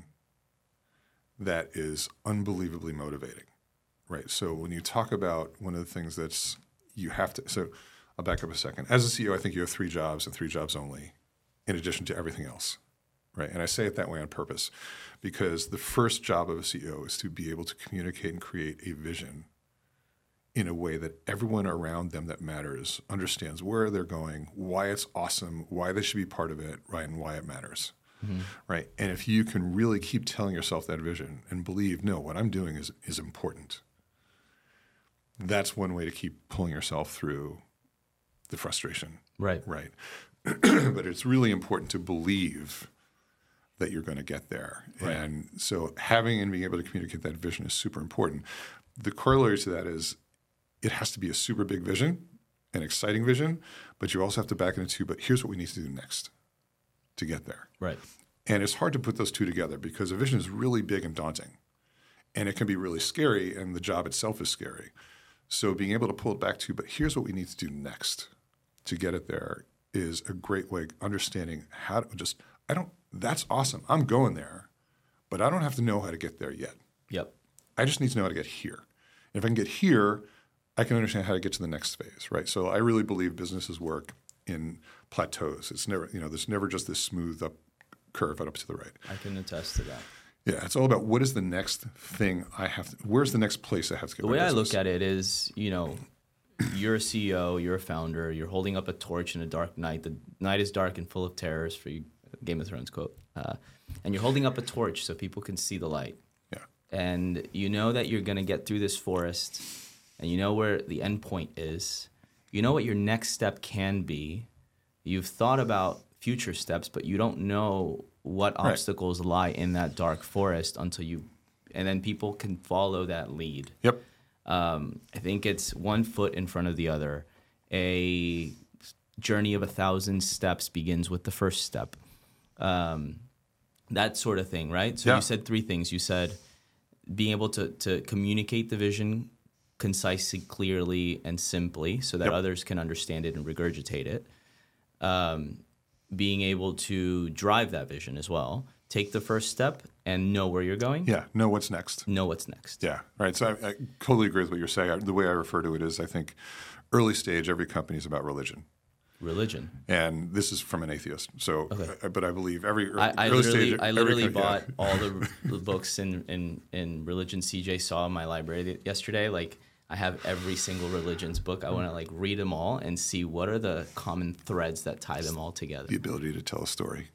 S2: that is unbelievably motivating. Right. So when you talk about one of the things that's you have to so. I'll back up a second. As a C E O, I think you have three jobs and three jobs only, in addition to everything else, right? And I say it that way on purpose because the first job of a C E O is to be able to communicate and create a vision in a way that everyone around them that matters understands where they're going, why it's awesome, why they should be part of it, right, and why it matters, mm-hmm. right? And if you can really keep telling yourself that vision and believe, no, what I'm doing is is important, that's one way to keep pulling yourself through the frustration.
S1: Right.
S2: Right. But it's really important to believe that you're going to get there.
S1: Right.
S2: And so having and being able to communicate that vision is super important. The corollary to that is it has to be a super big vision, an exciting vision, but you also have to back it into, but here's what we need to do next to get there.
S1: Right.
S2: And it's hard to put those two together because a vision is really big and daunting. And it can be really scary, and the job itself is scary. So being able to pull it back to, but here's what we need to do next to get it there is a great way of understanding how to just, I don't, that's awesome. I'm going there, but I don't have to know how to get there yet.
S1: Yep.
S2: I just need to know how to get here. And if I can get here, I can understand how to get to the next phase, right? So I really believe businesses work in plateaus. It's never, you know, there's never just this smooth up curve out up to the right.
S1: I can attest to that.
S2: Yeah, it's all about what is the next thing I have to, where's the next place I have to get
S1: the
S2: my
S1: way
S2: business?
S1: I look at it is, you know, you're a C E O, you're a founder, you're holding up a torch in a dark night. The night is dark and full of terrors, for you, Game of Thrones quote. Uh, and you're holding up a torch so people can see the light.
S2: Yeah.
S1: And you know that you're going to get through this forest, and you know where the end point is. You know what your next step can be. You've thought about future steps, but you don't know what
S2: Right.
S1: obstacles lie in that dark forest until you, and then people can follow that lead.
S2: Yep.
S1: Um, I think it's one foot in front of the other, A journey of a thousand steps begins with the first step. Um, that sort of thing, right? So
S2: Yeah.
S1: you said three things. You said being able to, to communicate the vision concisely, clearly, and simply so that
S2: Yep.
S1: others can understand it and regurgitate it. Um, being able to drive that vision as well. Take the first step and know where you're going.
S2: Yeah, know what's next.
S1: Know what's next.
S2: Yeah, right. So I, I totally agree with what you're saying. I, the way I refer to it is I think early stage, every company is about religion.
S1: Religion.
S2: And this is from an atheist. So,
S1: Okay.
S2: uh, but I believe every early,
S1: I, I
S2: early
S1: literally,
S2: stage,
S1: I
S2: every
S1: literally
S2: co-
S1: bought
S2: yeah.
S1: all the, the books in, in, in religion C J saw in my library yesterday. Like, I have every single religion's book. I want to like read them all and see what are the common threads that tie them all together.
S2: The ability to tell a story.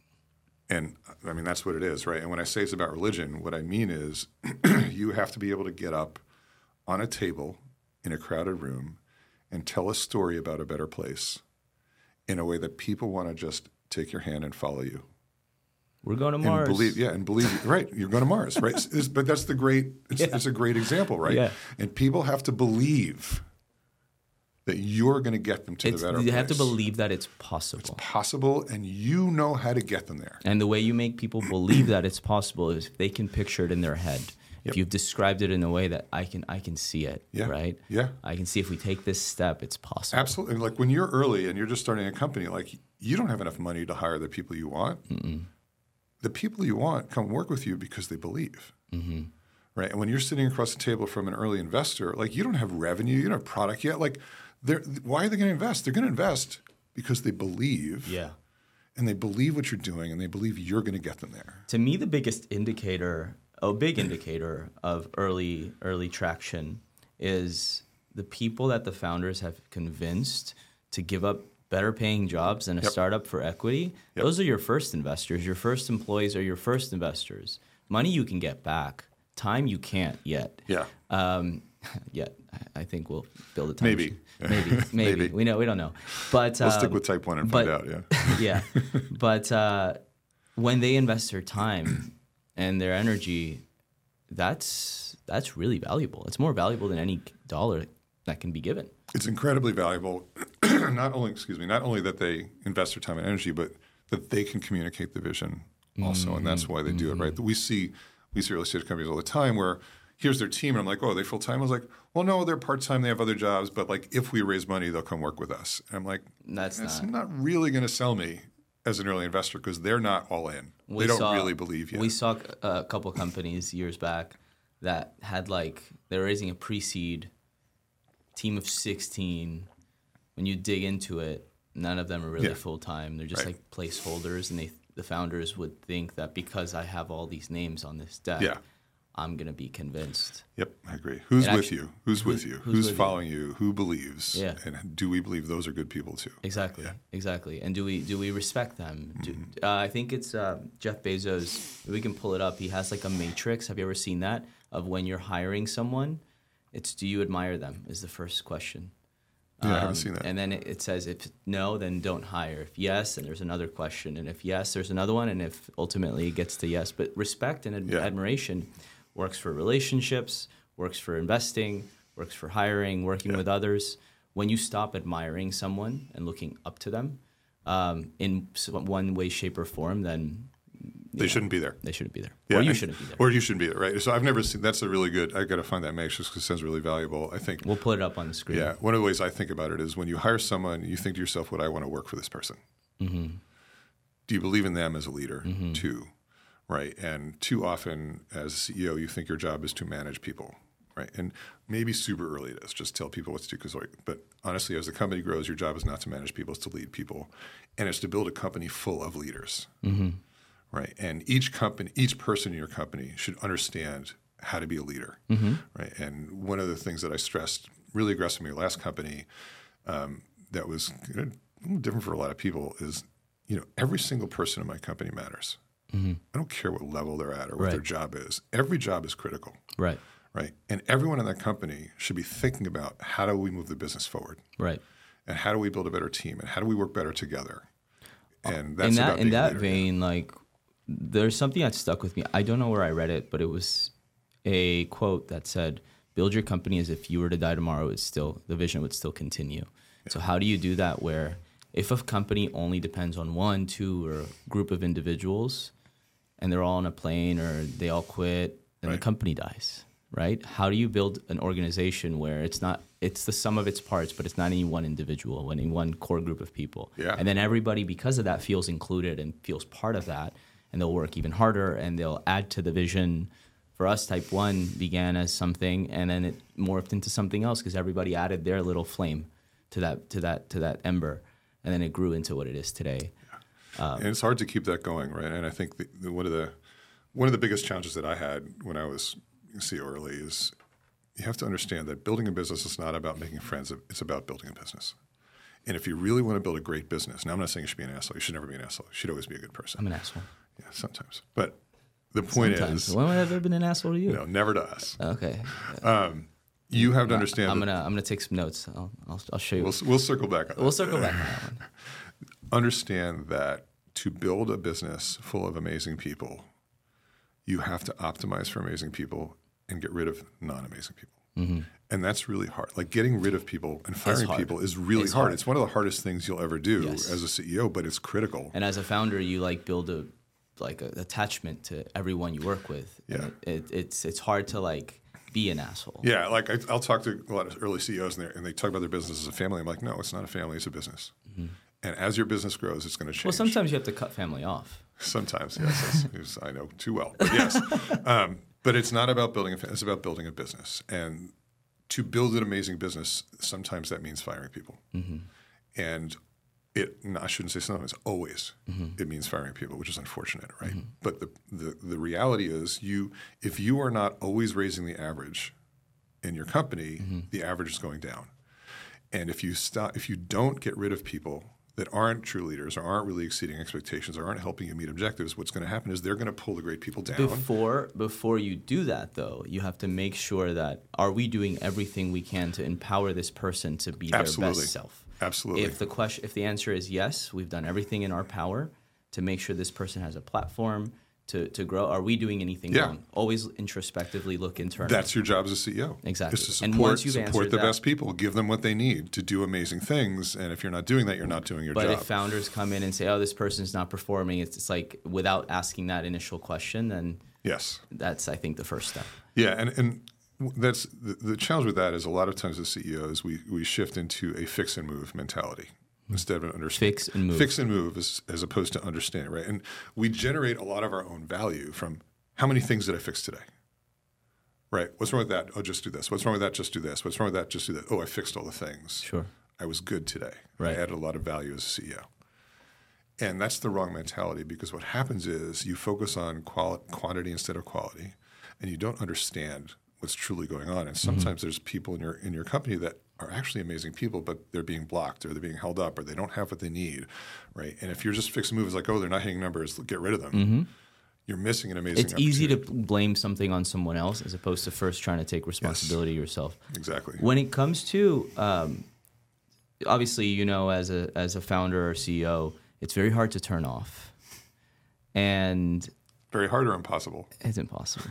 S2: And I mean, that's what it is, right? And when I say it's about religion, what I mean is you have to be able to get up on a table in a crowded room and tell a story about a better place in a way that people want to just take your hand and follow you.
S1: We're going to Mars.
S2: And believe, yeah, and believe, right? You're going to Mars, right? It's, but that's the great. It's,
S1: Yeah.
S2: it's a great example, right?
S1: Yeah.
S2: And people have to believe that you're going to get them to
S1: It's,
S2: the better
S1: you
S2: place.
S1: have to believe that it's possible.
S2: Possible, and you know how to get them there.
S1: And the way you make people believe that it's possible is if they can picture it in their head.
S2: Yep.
S1: If you've described it in a way that I can, I can see it,
S2: Yeah.
S1: right?
S2: Yeah.
S1: I can see if we take this step, it's possible.
S2: Absolutely. Like when you're early and you're just starting a company, like you don't have enough money to hire the people you want.
S1: Mm-mm.
S2: The people you want come work with you because they believe.
S1: Mm-hmm.
S2: Right. And when you're sitting across the table from an early investor, like you don't have revenue, you don't have product yet. Like, they're, why are they going to invest? They're going to invest because they believe.
S1: Yeah.
S2: And they believe what you're doing, and they believe you're going to get them there.
S1: To me, the biggest indicator, a big indicator of early early traction is the people that the founders have convinced to give up better paying jobs than a
S2: Yep.
S1: startup for equity.
S2: Yep.
S1: Those are your first investors. Your first employees are your first investors. Money you can get back. Time you can't yet.
S2: Yeah.
S1: Um, yet. I- I think we'll build a time
S2: Maybe.
S1: machine. Maybe. Maybe.
S2: Maybe.
S1: We know. We don't know. But
S2: We'll
S1: um,
S2: stick with type one and
S1: but-
S2: find out. Yeah.
S1: yeah. But uh, when they invest their time and their energy, that's that's really valuable. It's more valuable than any dollar that can be given.
S2: It's incredibly valuable. Not only, excuse me, not only that they invest their time and energy, but that they can communicate the vision also,
S1: Mm-hmm.
S2: and that's why they do it. Right? We see we see early stage companies all the time where here's their team, and I'm like, oh, are they full time? I was like, well, no, they're part time. They have other jobs, but like if we raise money, they'll come work with us. And I'm like,
S1: That's
S2: that's
S1: not.
S2: not really going to sell me as an early investor because they're not all in.
S1: We
S2: they don't
S1: saw-
S2: really believe yet.
S1: We saw a couple companies years back that had like they're raising a pre-seed team of sixteen. When you dig into it, none of them are really
S2: Yeah.
S1: full time. They're just
S2: Right.
S1: like placeholders, and they the founders would think that because I have all these names on this deck,
S2: Yeah.
S1: I'm gonna be convinced.
S2: Yep, I agree. Who's
S1: And
S2: with
S1: actu-
S2: you? Who's with you?
S1: who's
S2: Who's,
S1: with you?
S2: following you? Who believes?
S1: Yeah.
S2: And do we believe those are good people too?
S1: Exactly,
S2: Yeah.
S1: exactly. And do we do we respect them? Do,
S2: Mm-hmm.
S1: uh, I think it's uh, Jeff Bezos. We can pull it up. He has like a matrix. Have you ever seen that? Of when you're hiring someone, it's do you admire them? Is the first question.
S2: Yeah, I haven't
S1: Um,
S2: seen that.
S1: And then it, it says if no, then don't hire. If yes, then there's another question. And if yes, there's another one. And if ultimately it gets to yes, but respect and ad-
S2: Yeah.
S1: admiration works for relationships, works for investing, works for hiring, working
S2: Yeah.
S1: with others. When you stop admiring someone and looking up to them um, in some- one way, shape, or form, then
S2: They shouldn't be there.
S1: they shouldn't be there.
S2: Yeah,
S1: or you
S2: and-
S1: shouldn't be there.
S2: Or you shouldn't be there, right? So I've never seen. That's a really good. I got to find that matrix because it sounds really valuable. I think.
S1: We'll put it up on the screen.
S2: Yeah, one of the ways I think about it is when you hire someone, you think to yourself, "Would I want to work for this person?"
S1: Mm-hmm.
S2: Do you believe in them as a leader too? Right, and too often as a C E O, you think your job is to manage people, right? And maybe super early it is just tell people what to do. Because, like, but honestly, as the company grows, your job is not to manage people; it's to lead people, and it's to build a company full of leaders.
S1: Mm-hmm.
S2: Right, and each company, each person in your company should understand how to be a leader,
S1: Mm-hmm.
S2: right? And one of the things that I stressed really aggressively in my last company um, that was you know, a little different for a lot of people is, you know, every single person in my company matters.
S1: Mm-hmm.
S2: I don't care what level they're at or what
S1: Right.
S2: their job is. Every job is critical,
S1: Right.
S2: right? And everyone in that company should be thinking about how do we move the business forward,
S1: Right.
S2: and how do we build a better team, and how do we work better together. And that's
S1: in that
S2: about
S1: in
S2: being a
S1: that
S2: leader.
S1: vein, like there's something that stuck with me. I don't know where I read it, but it was a quote that said, "Build your company as if you were to die tomorrow. It's still the vision would still continue." So how do you do that where if a company only depends on one, two, or a group of individuals and they're all on a plane or they all quit, then
S2: Right.
S1: the company dies, right? How do you build an organization where it's not, it's the sum of its parts, but it's not any one individual, any one core group of people.
S2: Yeah.
S1: And then everybody, because of that, feels included and feels part of that, and they'll work even harder and they'll add to the vision. For us, Type one began as something, and then it morphed into something else because everybody added their little flame to that to that to that ember, and then it grew into what it is today. Um,
S2: and it's hard to keep that going, right? And I think the, the, one of the one of the biggest challenges that I had when I was C E O early is you have to understand that building a business is not about making friends. It's about building a business. And if you really want to build a great business, now I'm not saying you should be an asshole. You should never be an asshole. You should always be a good person.
S1: I'm an asshole.
S2: Yeah, sometimes. But the point
S1: Sometimes.
S2: is,
S1: When have I ever been an asshole to you?
S2: you know, never to us.
S1: Okay.
S2: Um, you have to understand.
S1: I'm
S2: that-
S1: gonna I'm gonna take some notes. I'll I'll, I'll show you.
S2: We'll, we'll circle back on that.
S1: We'll circle back on that one.
S2: Understand that to build a business full of amazing people, you have to optimize for amazing people and get rid of non-amazing people. Mm-hmm. And that's really hard. Like getting rid of people and firing
S1: hard.
S2: people is really
S1: It's
S2: hard.
S1: hard.
S2: It's one of the hardest things you'll ever do
S1: Yes.
S2: as a C E O, but it's critical.
S1: And as a founder, you like build a like an attachment to everyone you work with.
S2: Yeah.
S1: And it, it, it's it's hard to like be an asshole.
S2: Yeah, like I, I'll talk to a lot of early C E Os and, and they talk about their business as a family. I'm like, no, it's not a family, it's a business. Mm-hmm. And as your business grows, it's going to change.
S1: Well, sometimes you have to cut family off.
S2: Sometimes, yes, that's, yes, I know too well. But yes, um, but it's not about building a fa- it's about building a business. And to build an amazing business, sometimes that means firing people. Mm-hmm. And it, no, I shouldn't say sometimes, always mm-hmm. it means firing people, which is unfortunate, right? Mm-hmm. But the, the the reality is, you if you are not always raising the average in your company, mm-hmm. the average is going down. And if you stop, if you don't get rid of people that aren't true leaders or aren't really exceeding expectations or aren't helping you meet objectives, what's going to happen is they're going to pull the great people down.
S1: Before before you do that, though, you have to make sure that are we doing everything we can to empower this person to be
S2: Absolutely.
S1: their best self?
S2: Absolutely.
S1: If the question, if the answer is yes, we've done everything in our power to make sure this person has a platform to, to grow. Are we doing anything
S2: Yeah.
S1: wrong? Always introspectively look internally.
S2: That's your job as a C E O.
S1: Exactly.
S2: Is to support,
S1: And once you've
S2: support
S1: answered
S2: the
S1: that-
S2: best people, give them what they need to do amazing things. And if you're not doing that, you're not doing your
S1: But
S2: job.
S1: if founders come in and say, "Oh, this person's not performing," it's, it's like without asking that initial question, then
S2: yes.
S1: that's I think the first step.
S2: Yeah, and and that's the, the challenge with that is a lot of times as C E Os we we shift into a fix and move mentality instead of an understanding.
S1: Fix and move.
S2: Fix and move as, as opposed to understanding, right? And we generate a lot of our own value from how many things did I fix today? Right? What's wrong with that? Oh, just do this. What's wrong with that? Just do this. What's wrong with that? Just do that. Oh, I fixed all the things.
S1: Sure.
S2: I was good today.
S1: Right.
S2: I added a lot of value as a C E O. And that's the wrong mentality because what happens is you focus on quali- quantity instead of quality, and you don't understand what's truly going on. And sometimes mm-hmm. there's people in your in your company that are actually amazing people, but they're being blocked or they're being held up or they don't have what they need, right? And if you're just fixing moves like, oh, they're not hitting numbers, get rid of them. Mm-hmm. You're missing an amazing
S1: It's easy to blame something on someone else as opposed to first trying to take responsibility
S2: Yes.
S1: yourself.
S2: Exactly.
S1: When it comes to, um, obviously, you know, as a as a founder or C E O, it's very hard to turn off, and
S2: Very hard or impossible?
S1: it's impossible.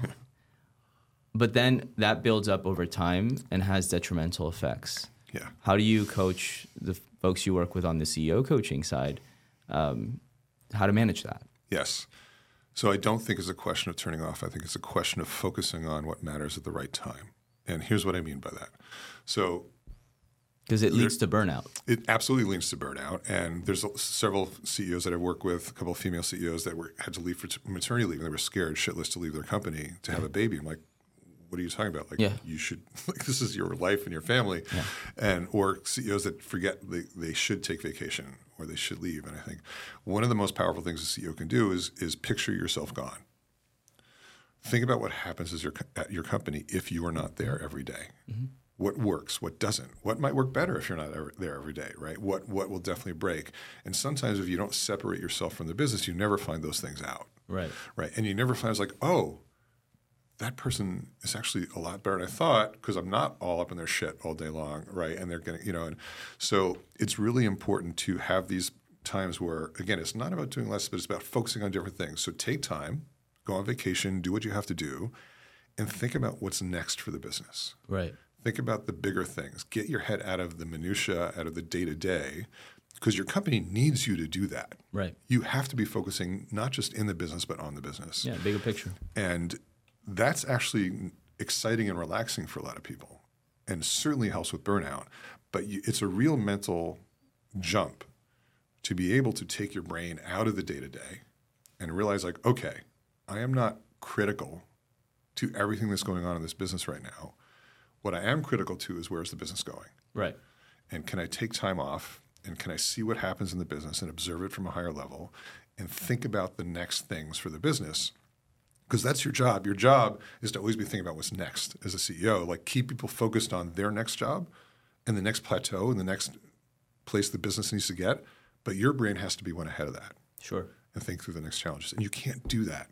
S1: But then that builds up over time and has detrimental effects.
S2: Yeah.
S1: How do you coach the folks you work with on the C E O coaching side? Um, how to manage that?
S2: Yes. So I don't think it's a question of turning off. I think it's a question of focusing on what matters at the right time. And here's what I mean by that. So
S1: Because it leads to burnout.
S2: it absolutely leads to burnout. And there's several C E Os that I've worked with, a couple of female C E Os that were had to leave for t- maternity leave, and they were scared shitless to leave their company to have a baby. I'm like, what are you talking about? Like,
S1: Yeah.
S2: you should, like, this is your life and your family.
S1: Yeah.
S2: And, or C E Os that forget they, they should take vacation or they should leave. And I think one of the most powerful things a C E O can do is, is picture yourself gone. Think about what happens as your, at your company if you are not there every day. Mm-hmm. What works, what doesn't, what might work better if you're not ever there every day, right? What, what will definitely break. And sometimes if you don't separate yourself from the business, you never find those things out.
S1: Right.
S2: Right. And you never find it's like, oh, that person is actually a lot better than I thought because I'm not all up in their shit all day long, right? And they're getting, you know, and so it's really important to have these times where, again, it's not about doing less, but it's about focusing on different things. So take time, go on vacation, do what you have to do, and think about what's next for the business.
S1: Right.
S2: Think about the bigger things. Get your head out of the minutia, out of the day-to-day, because your company needs you to do that.
S1: Right.
S2: You have to be focusing not just in the business, but on the business.
S1: Yeah, bigger picture.
S2: And that's actually exciting and relaxing for a lot of people, and certainly helps with burnout. But you, it's a real mental jump to be able to take your brain out of the day-to-day and realize, like, okay, I am not critical to everything that's going on in this business right now. What I am critical to is, where's the business going?
S1: Right.
S2: And can I take time off, and can I see what happens in the business and observe it from a higher level and think about the next things for the business? Because that's your job. Your job is to always be thinking about what's next as a C E O. Like, keep people focused on their next job and the next plateau and the next place the business needs to get. But your brain has to be one ahead of that.
S1: Sure.
S2: And think through the next challenges. And you can't do that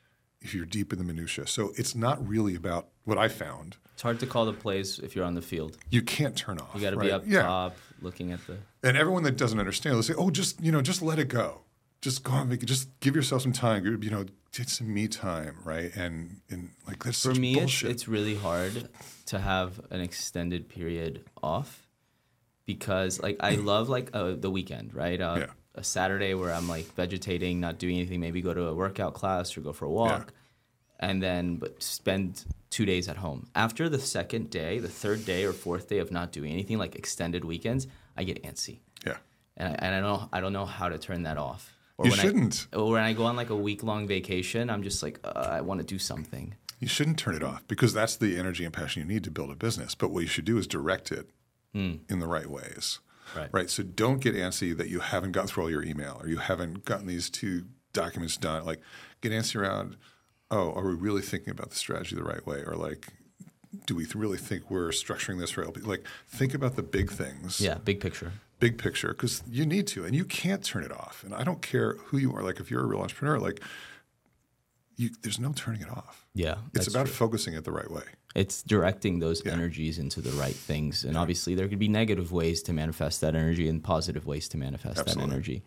S2: if you're deep in the minutia. So it's not really about what I found.
S1: It's hard to call the plays if you're on the field.
S2: You can't turn off.
S1: You got to
S2: right?
S1: be up
S2: yeah.
S1: top, looking at the.
S2: And everyone that doesn't understand, they'll say, "Oh, just you know, just let it go. Just go and make it. Just give yourself some time. You know, get some me time, right?" And and like that's
S1: For
S2: such
S1: me, it's,
S2: bullshit.
S1: it's really hard to have an extended period off because, like, I love like uh, the weekend, right? Uh,
S2: Yeah.
S1: A Saturday where I'm like vegetating, not doing anything. Maybe go to a workout class or go for a walk, and then but spend two days at home. After the second day, the third day or fourth day of not doing anything, like extended weekends, I get antsy.
S2: yeah.
S1: And I, and I don't know, I don't know how to turn that off. Or
S2: You
S1: when
S2: shouldn't.
S1: I, or when I go on like a week long vacation, I'm just like, uh, I want to do something.
S2: You shouldn't turn it off because that's the energy and passion you need to build a business. But what you should do is direct it
S1: Mm.
S2: in the right ways.
S1: Right.
S2: Right. So don't get antsy that you haven't gotten through all your email or you haven't gotten these two documents done. Like, get antsy around, oh, are we really thinking about the strategy the right way? Or like, do we really think we're structuring this right? Like, think about the big things.
S1: Yeah, big picture.
S2: Big picture, because you need to, and you can't turn it off. And I don't care who you are. Like, if you're a real entrepreneur, like, you, there's no turning it off.
S1: Yeah,
S2: It's
S1: that's
S2: about
S1: true.
S2: focusing it the right way.
S1: It's directing those
S2: Yeah.
S1: energies into the right things. And obviously there could be negative ways to manifest that energy and positive ways to manifest
S2: Absolutely.
S1: that energy.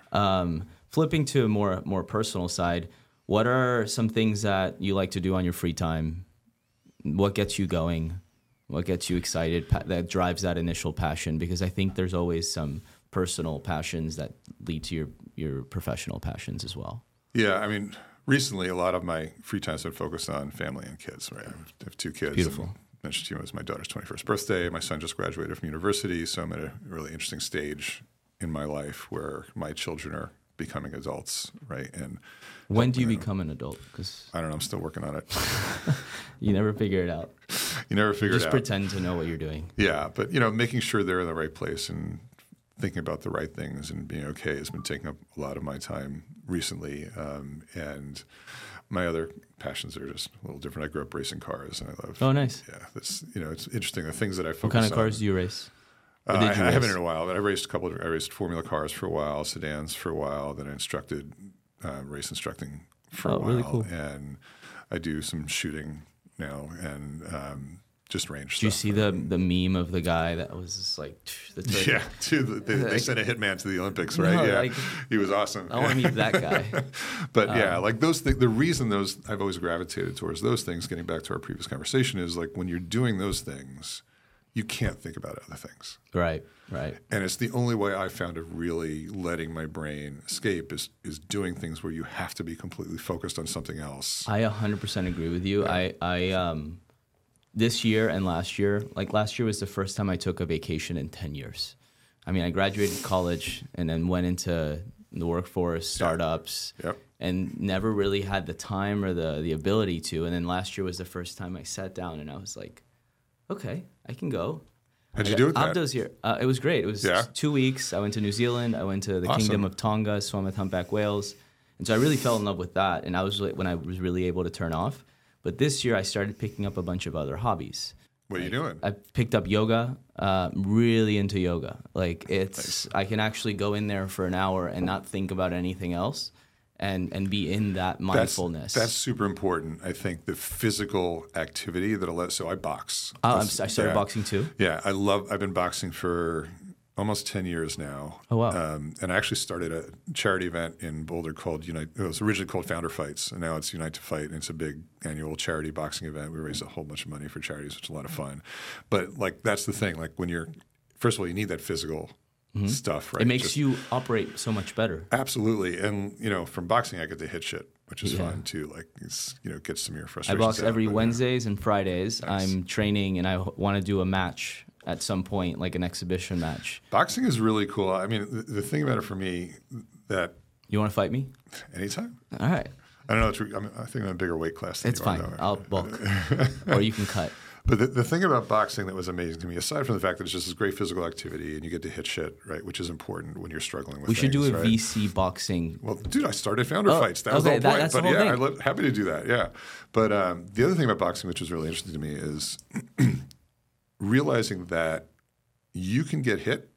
S1: Um, flipping to a more, more personal side, what are some things that you like to do on your free time? What gets you going? What gets you excited? Pa- that drives that initial passion? Because I think there's always some personal passions that lead to your, your professional passions as well.
S2: Yeah, I mean, recently a lot of my free time has been focused on family and kids. Right, I have two kids.
S1: Beautiful.
S2: And I mentioned to you it was my daughter's twenty-first birthday. My son just graduated from university, so I'm at a really interesting stage in my life where my children are becoming adults. Right, and
S1: When do you
S2: helping them.
S1: become an adult? Because
S2: I don't know. I'm still working on it.
S1: you never figure it out.
S2: You never figure
S1: Just
S2: it out.
S1: pretend to know what you're doing.
S2: Yeah, but you know, making sure they're in the right place and thinking about the right things and being okay has been taking up a lot of my time recently. Um, and my other passions are just a little different. I grew up racing cars, and I love.
S1: Oh, nice.
S2: Yeah, that's you know, it's interesting. The things that I focus
S1: What kind of
S2: on.
S1: cars do you race? Or
S2: Uh,
S1: did
S2: I,
S1: you
S2: I haven't
S1: race?
S2: in a while, but I raced a couple. Of, I raced Formula cars for a while, sedans for a while. Then I instructed uh, race instructing for a
S1: Oh,
S2: while,
S1: really cool.
S2: and I do some shooting now and um, just range
S1: Did you
S2: stuff.
S1: see the the meme of the guy that was just like the turkey?
S2: Yeah, dude, they, they
S1: Like-
S2: sent a hitman to the Olympics, right?
S1: No,
S2: yeah,
S1: like-
S2: he was awesome.
S1: I want to meet that guy.
S2: But yeah,
S1: Um,
S2: like those things, the reason those I've always gravitated towards those things, getting back to our previous conversation, is like when you're doing those things, you can't think about other things.
S1: Right, right.
S2: And it's the only way I found of really letting my brain escape is is doing things where you have to be completely focused on something else.
S1: I one hundred percent agree with you. I, I um, this year and last year, like last year was the first time I took a vacation in ten years. I mean, I graduated college and then went into the workforce, startups,
S2: Yep.
S1: and never really had the time or the, the ability to. And then last year was the first time I sat down and I was like, okay, I can go.
S2: How'd
S1: I
S2: you
S1: got
S2: do with that?
S1: Abdos here. Uh, it was great. It was
S2: Yeah?
S1: two weeks. I went to New Zealand. I went to the
S2: Awesome.
S1: Kingdom of Tonga, swam with humpback whales. And so I really fell in love with that. And I was like, when I was really able to turn off. But this year I started picking up a bunch of other hobbies.
S2: What are you doing?
S1: I picked up yoga, uh, really into yoga. Like it's, I can actually go in there for an hour and not think about anything else and, and be in that mindfulness.
S2: That's, that's super important. I think the physical activity that allows. So I box.
S1: Oh, I'm,
S2: That's-
S1: I started
S2: yeah.
S1: boxing too.
S2: Yeah, I love. I've been boxing for almost ten years now.
S1: Oh, wow.
S2: Um, and I actually started a charity event in Boulder called Unite. It was originally called Founder Fights, and now it's Unite to Fight. And it's a big annual charity boxing event. We raise a whole bunch of money for charities, which is a lot of fun. But like that's the thing. Like when you're, first of all, you need that physical mm-hmm. stuff, right?
S1: It makes
S2: Just,
S1: you operate so much better.
S2: Absolutely. And you know, from boxing, I get to hit shit, which is
S1: Yeah.
S2: fun too. Like it's, you know, get some of your
S1: I
S2: frustrations
S1: box
S2: out,
S1: every
S2: but,
S1: Wednesdays and Fridays.
S2: Nice.
S1: I'm training, and I want to do a match at some point, like an exhibition match.
S2: Boxing is really cool. I mean, the, the thing about it for me that
S1: You want to fight me?
S2: anytime.
S1: All right.
S2: I don't know. It's, I'm, I think I'm in a bigger weight class than
S1: It's
S2: you
S1: fine.
S2: are, though.
S1: I'll bulk. Or you can cut.
S2: But the, the thing about boxing that was amazing to me, aside from the fact that it's just this great physical activity and you get to hit shit, right, which is important when you're struggling with
S1: We should
S2: things,
S1: do a
S2: right?
S1: V C boxing.
S2: Well, dude, I started Founder
S1: Oh,
S2: Fights. That was
S1: okay,
S2: the whole
S1: that-
S2: point.
S1: that's the
S2: But
S1: whole
S2: yeah,
S1: thing.
S2: I'm happy to do that. Yeah. But um, the other thing about boxing, which was really interesting to me, is realizing that you can get hit,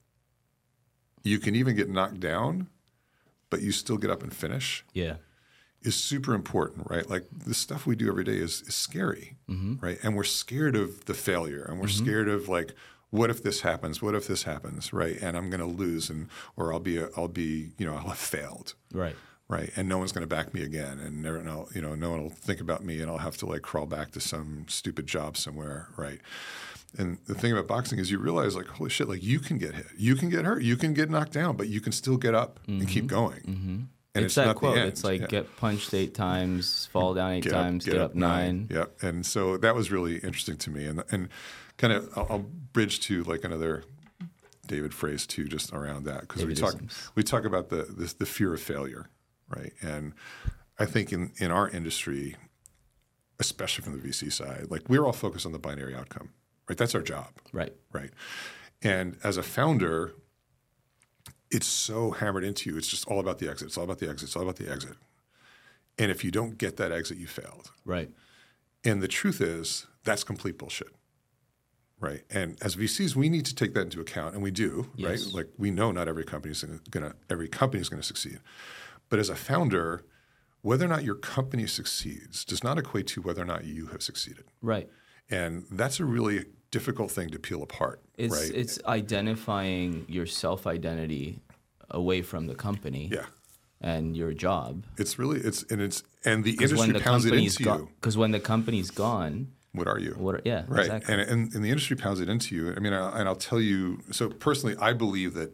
S2: you can even get knocked down, but you still get up and finish.
S1: Yeah.
S2: Is super important, right? Like the stuff we do every day is, is scary, mm-hmm. right? And we're scared of the failure, and we're mm-hmm. scared of like, what if this happens? What if this happens, right? And I'm going to lose, and or I'll be, a, I'll be, you know, I'll have failed,
S1: Right.
S2: right? And no one's going to back me again, and never, no, you know, no one will think about me, and I'll have to like crawl back to some stupid job somewhere, right? And the thing about boxing is you realize like, holy shit, like you can get hit, you can get hurt, you can get knocked down, but you can still get up mm-hmm. and keep going.
S1: Mm-hmm.
S2: And
S1: it's,
S2: it's
S1: that
S2: not
S1: quote.
S2: the end.
S1: It's like
S2: Yeah.
S1: get punched eight times, fall down eight times, get, up, nine.
S2: nine. Yep. And so that was really interesting to me. And and kind of I'll, I'll bridge to like another David phrase too, just around that, because we talk we talk about the, the the fear of failure, right? And I think in in our industry, especially from the V C side, like we're all focused on the binary outcome, right? That's our job,
S1: Right.
S2: right? And as a founder, it's so hammered into you. It's just all about the exit. It's all about the exit. It's all about the exit. And if you don't get that exit, you failed.
S1: Right.
S2: And the truth is, that's complete bullshit, right? And as V Cs, we need to take that into account, and we do,
S1: Yes.
S2: right? Like we know not every company is gonna every company is gonna succeed, but as a founder, whether or not your company succeeds does not equate to whether or not you have succeeded.
S1: Right.
S2: And that's a really difficult thing to peel apart,
S1: It's
S2: right?
S1: it's identifying your self-identity away from the company.
S2: Yeah.
S1: And your job.
S2: It's really it's and it's and the
S1: Because
S2: industry
S1: when the
S2: pounds it
S1: company's
S2: into
S1: gone,
S2: you.
S1: because when the company's gone,
S2: What are you?
S1: what? Are, yeah,
S2: Right.
S1: exactly.
S2: And, and and the industry pounds it into you. I mean, I, and I'll tell you. So personally, I believe that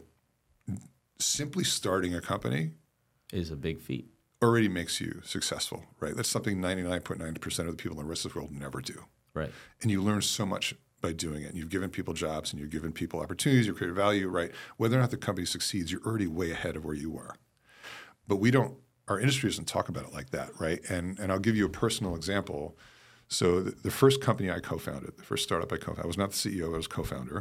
S2: simply starting a company
S1: is a big feat.
S2: already makes you successful, right? That's something ninety-nine point nine percent of the people in the rest of the world never do.
S1: Right.
S2: And you learn so much by doing it. And you've given people jobs, and you've given people opportunities, you've created value, right? Whether or not the company succeeds, you're already way ahead of where you were. But we don't, our industry doesn't talk about it like that, right? And and I'll give you a personal example. So the, the first company I co-founded, the first startup I co-founded, I was not the C E O, I was co-founder.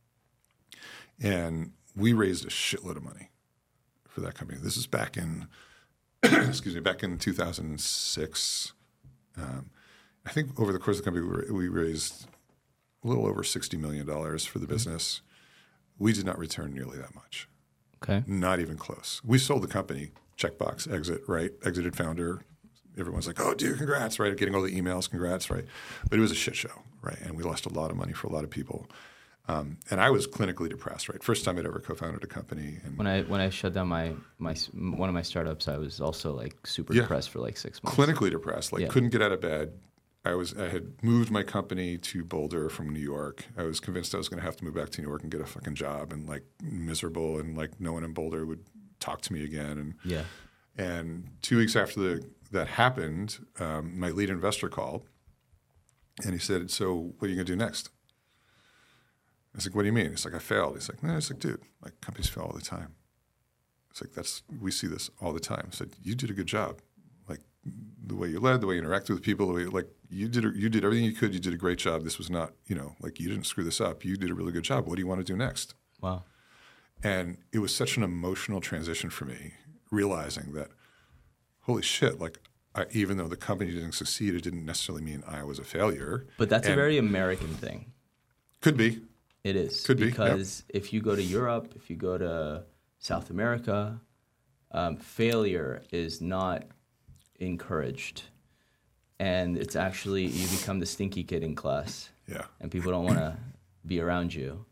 S2: And we raised a shitload of money for that company. This is back in, excuse me, back in two thousand six. Um, I think over the course of the company, we, we raised a little over sixty million dollars for the business. We did not return nearly that much.
S1: Okay.
S2: Not even close. We sold the company, checkbox, exit, right? Exited founder. Everyone's like, oh, dude, congrats, right? Getting all the emails, congrats, right? But it was a shit show, right? And we lost a lot of money for a lot of people. Um, and I was clinically depressed, right? First time I'd ever co-founded a company. And
S1: When I when I shut down my my one of my startups, I was also like super
S2: Yeah.
S1: depressed for like six months.
S2: clinically depressed, like
S1: Yeah.
S2: couldn't get out of bed. I was I had moved my company to Boulder from New York. I was convinced I was going to have to move back to New York and get a fucking job, and like miserable, and like no one in Boulder would talk to me again. And
S1: Yeah.
S2: and two weeks after the, that happened, um, my lead investor called, and he said, "So what are you going to do next?" I was like, "What do you mean?" He's like, "I failed." He's like, "No." It's like, "Dude, like companies fail all the time." It's like, "That's we see this all the time." I said, "You did a good job. Like the way you led, the way you interacted with people, the way like you did you did everything you could. You did a great job. This was not, you know, like you didn't screw this up. You did a really good job. What do you want to do next?"
S1: Wow.
S2: And it was such an emotional transition for me, realizing that, holy shit, like I, even though the company didn't succeed, it didn't necessarily mean I was a failure.
S1: But that's a
S2: And
S1: very American thing.
S2: could be.
S1: It is.
S2: Could be,
S1: Because if you go to Europe, if you go to South America, um, failure is not encouraged. And it's actually, you become the stinky kid in class.
S2: Yeah.
S1: And people don't want to be around you.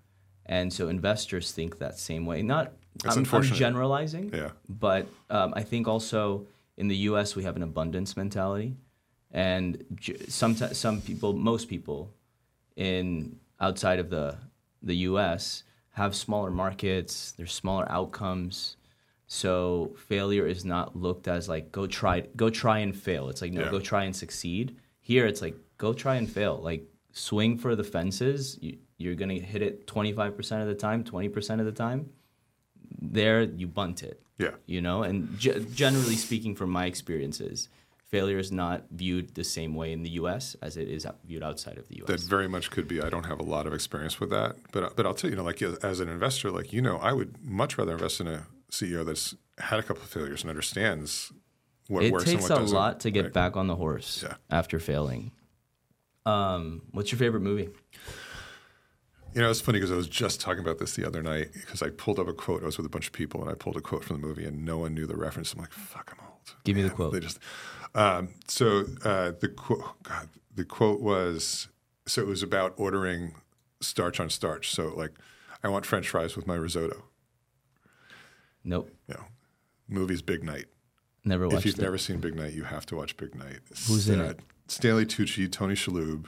S1: And so investors think that same way. Not,
S2: That's
S1: I'm, I'm
S2: unfortunate.
S1: generalizing,
S2: Yeah.
S1: but um, I think also in the U S we have an abundance mentality. And j- some, some people, most people in outside of the, the U S have smaller markets, there's smaller outcomes. So failure is not looked as like, go try, go try and fail. It's like, no,
S2: Yeah.
S1: go try and succeed. Here it's like, go try and fail. Like, swing for the fences. You, you're going to hit it twenty-five percent of the time, twenty percent of the time. There, you bunt it.
S2: Yeah.
S1: You know, and g- generally speaking, from my experiences, failure is not viewed the same way in the U S as it is viewed outside of the U S.
S2: That very much could be. I don't have a lot of experience with that, but but I'll tell you, you know, like as an investor, like you know, I would much rather invest in a C E O that's had a couple of failures and understands what
S1: it
S2: works
S1: takes
S2: and what
S1: a
S2: doesn't.
S1: lot to get
S2: right?
S1: back on the horse
S2: Yeah.
S1: after failing. Um, what's your favorite movie?
S2: You know, it's funny because I was just talking about this the other night because I pulled up a quote. I was with a bunch of people and I pulled a quote from the movie and no one knew the reference. I'm like, fuck, I'm old.
S1: Give me the
S2: Man,
S1: quote.
S2: They just um, so uh, the quote. God, the quote was so it was about ordering starch on starch. So like, I want French fries with my risotto.
S1: Nope,
S2: You know, movie's Big Night.
S1: never watched
S2: If you've
S1: it.
S2: never seen Big Night, you have to watch Big Night.
S1: Who's in
S2: Uh,
S1: it?
S2: Stanley Tucci, Tony Shalhoub,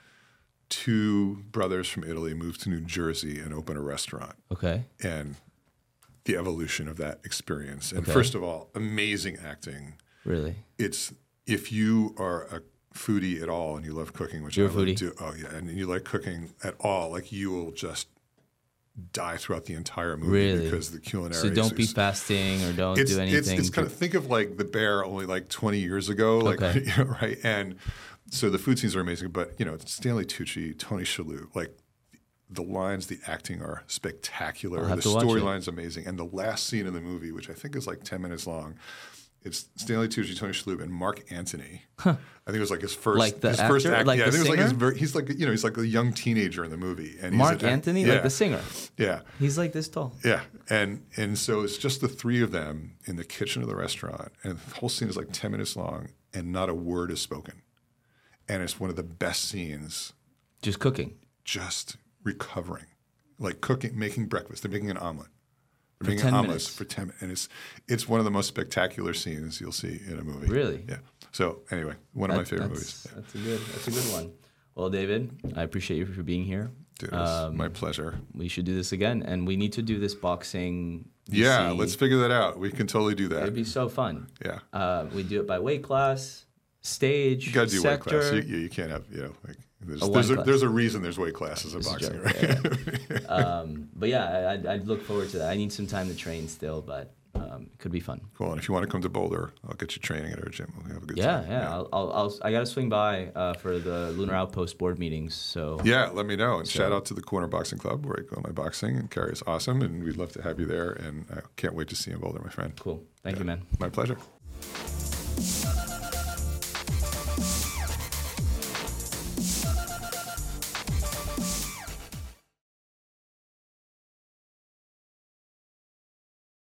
S2: two brothers from Italy moved to New Jersey and opened a restaurant.
S1: Okay,
S2: And the evolution of that experience. And
S1: Okay.
S2: first of all, amazing acting.
S1: really?
S2: It's if you are a foodie at all and you love cooking, which
S1: You're
S2: I
S1: a
S2: love
S1: foodie?
S2: do. Oh yeah, and you like cooking at all, like you will just die throughout the entire movie
S1: Really?
S2: because the culinary.
S1: So don't be fasting or don't
S2: It's,
S1: do
S2: it's,
S1: anything.
S2: it's kind of think of like The Bear only like twenty years ago, like
S1: Okay.
S2: you know, right? And so the food scenes are amazing, but you know, Stanley Tucci, Tony Shalhoub, like the lines, the acting are spectacular.
S1: I'll have
S2: The
S1: to watch it.
S2: storyline's amazing, and the last scene in the movie, which I think is like ten minutes long, it's Stanley Tucci, Tony Shalhoub, and Mark Antony. I think it was like his first,
S1: Like the
S2: his first
S1: actor?
S2: act.
S1: Like
S2: yeah, I
S1: the
S2: think it was like his
S1: singer?
S2: ver- he's like you know he's like a young teenager in the movie, and he's
S1: Mark
S2: a-
S1: Antony,
S2: yeah,
S1: like the singer.
S2: yeah.
S1: He's like this tall.
S2: Yeah, and and so it's just the three of them in the kitchen of the restaurant, and the whole scene is like ten minutes long, and not a word is spoken, and it's one of the best scenes.
S1: Just cooking.
S2: Just recovering, like cooking, making breakfast. They're making an omelet. They're
S1: For
S2: making
S1: ten
S2: an omelet
S1: minutes.
S2: for ten minutes, and it's it's one of the most spectacular scenes you'll see in a movie.
S1: Really?
S2: Yeah. So anyway, one of my
S1: That-
S2: favorite
S1: that's,
S2: movies. Yeah.
S1: That's a good. That's a good one. Well, David, I appreciate you for being here.
S2: Dude, it was
S1: Um,
S2: my pleasure.
S1: We should do this again, and we need to do this boxing.
S2: Yeah,
S1: V C.
S2: let's figure that out. We can totally do that.
S1: It'd be so fun.
S2: Yeah.
S1: Uh, we do it by weight class, stage,
S2: You got to do weight
S1: sector.
S2: class. You, you, you can't have, you know, like, there's,
S1: A
S2: there's,
S1: one
S2: a,
S1: class.
S2: there's a reason there's weight classes in
S1: It's a
S2: boxing,
S1: joke,
S2: right?
S1: um, but yeah, I, I'd, I'd look forward to that. I need some time to train still, but um, it could be fun.
S2: Cool. And if you want to come to Boulder, I'll get you training at our gym. We'll have a good
S1: Yeah,
S2: time.
S1: yeah. I'll, I'll, I'll, I got to swing by uh, for the Lunar Outpost board meetings. So
S2: Yeah, let me know. And
S1: So-
S2: shout out to the Corner Boxing Club where I go my boxing. And Carrie is awesome. And we'd love to have you there. And I can't wait to see you in Boulder, my friend.
S1: cool. Thank
S2: Yeah.
S1: you, man.
S2: My pleasure.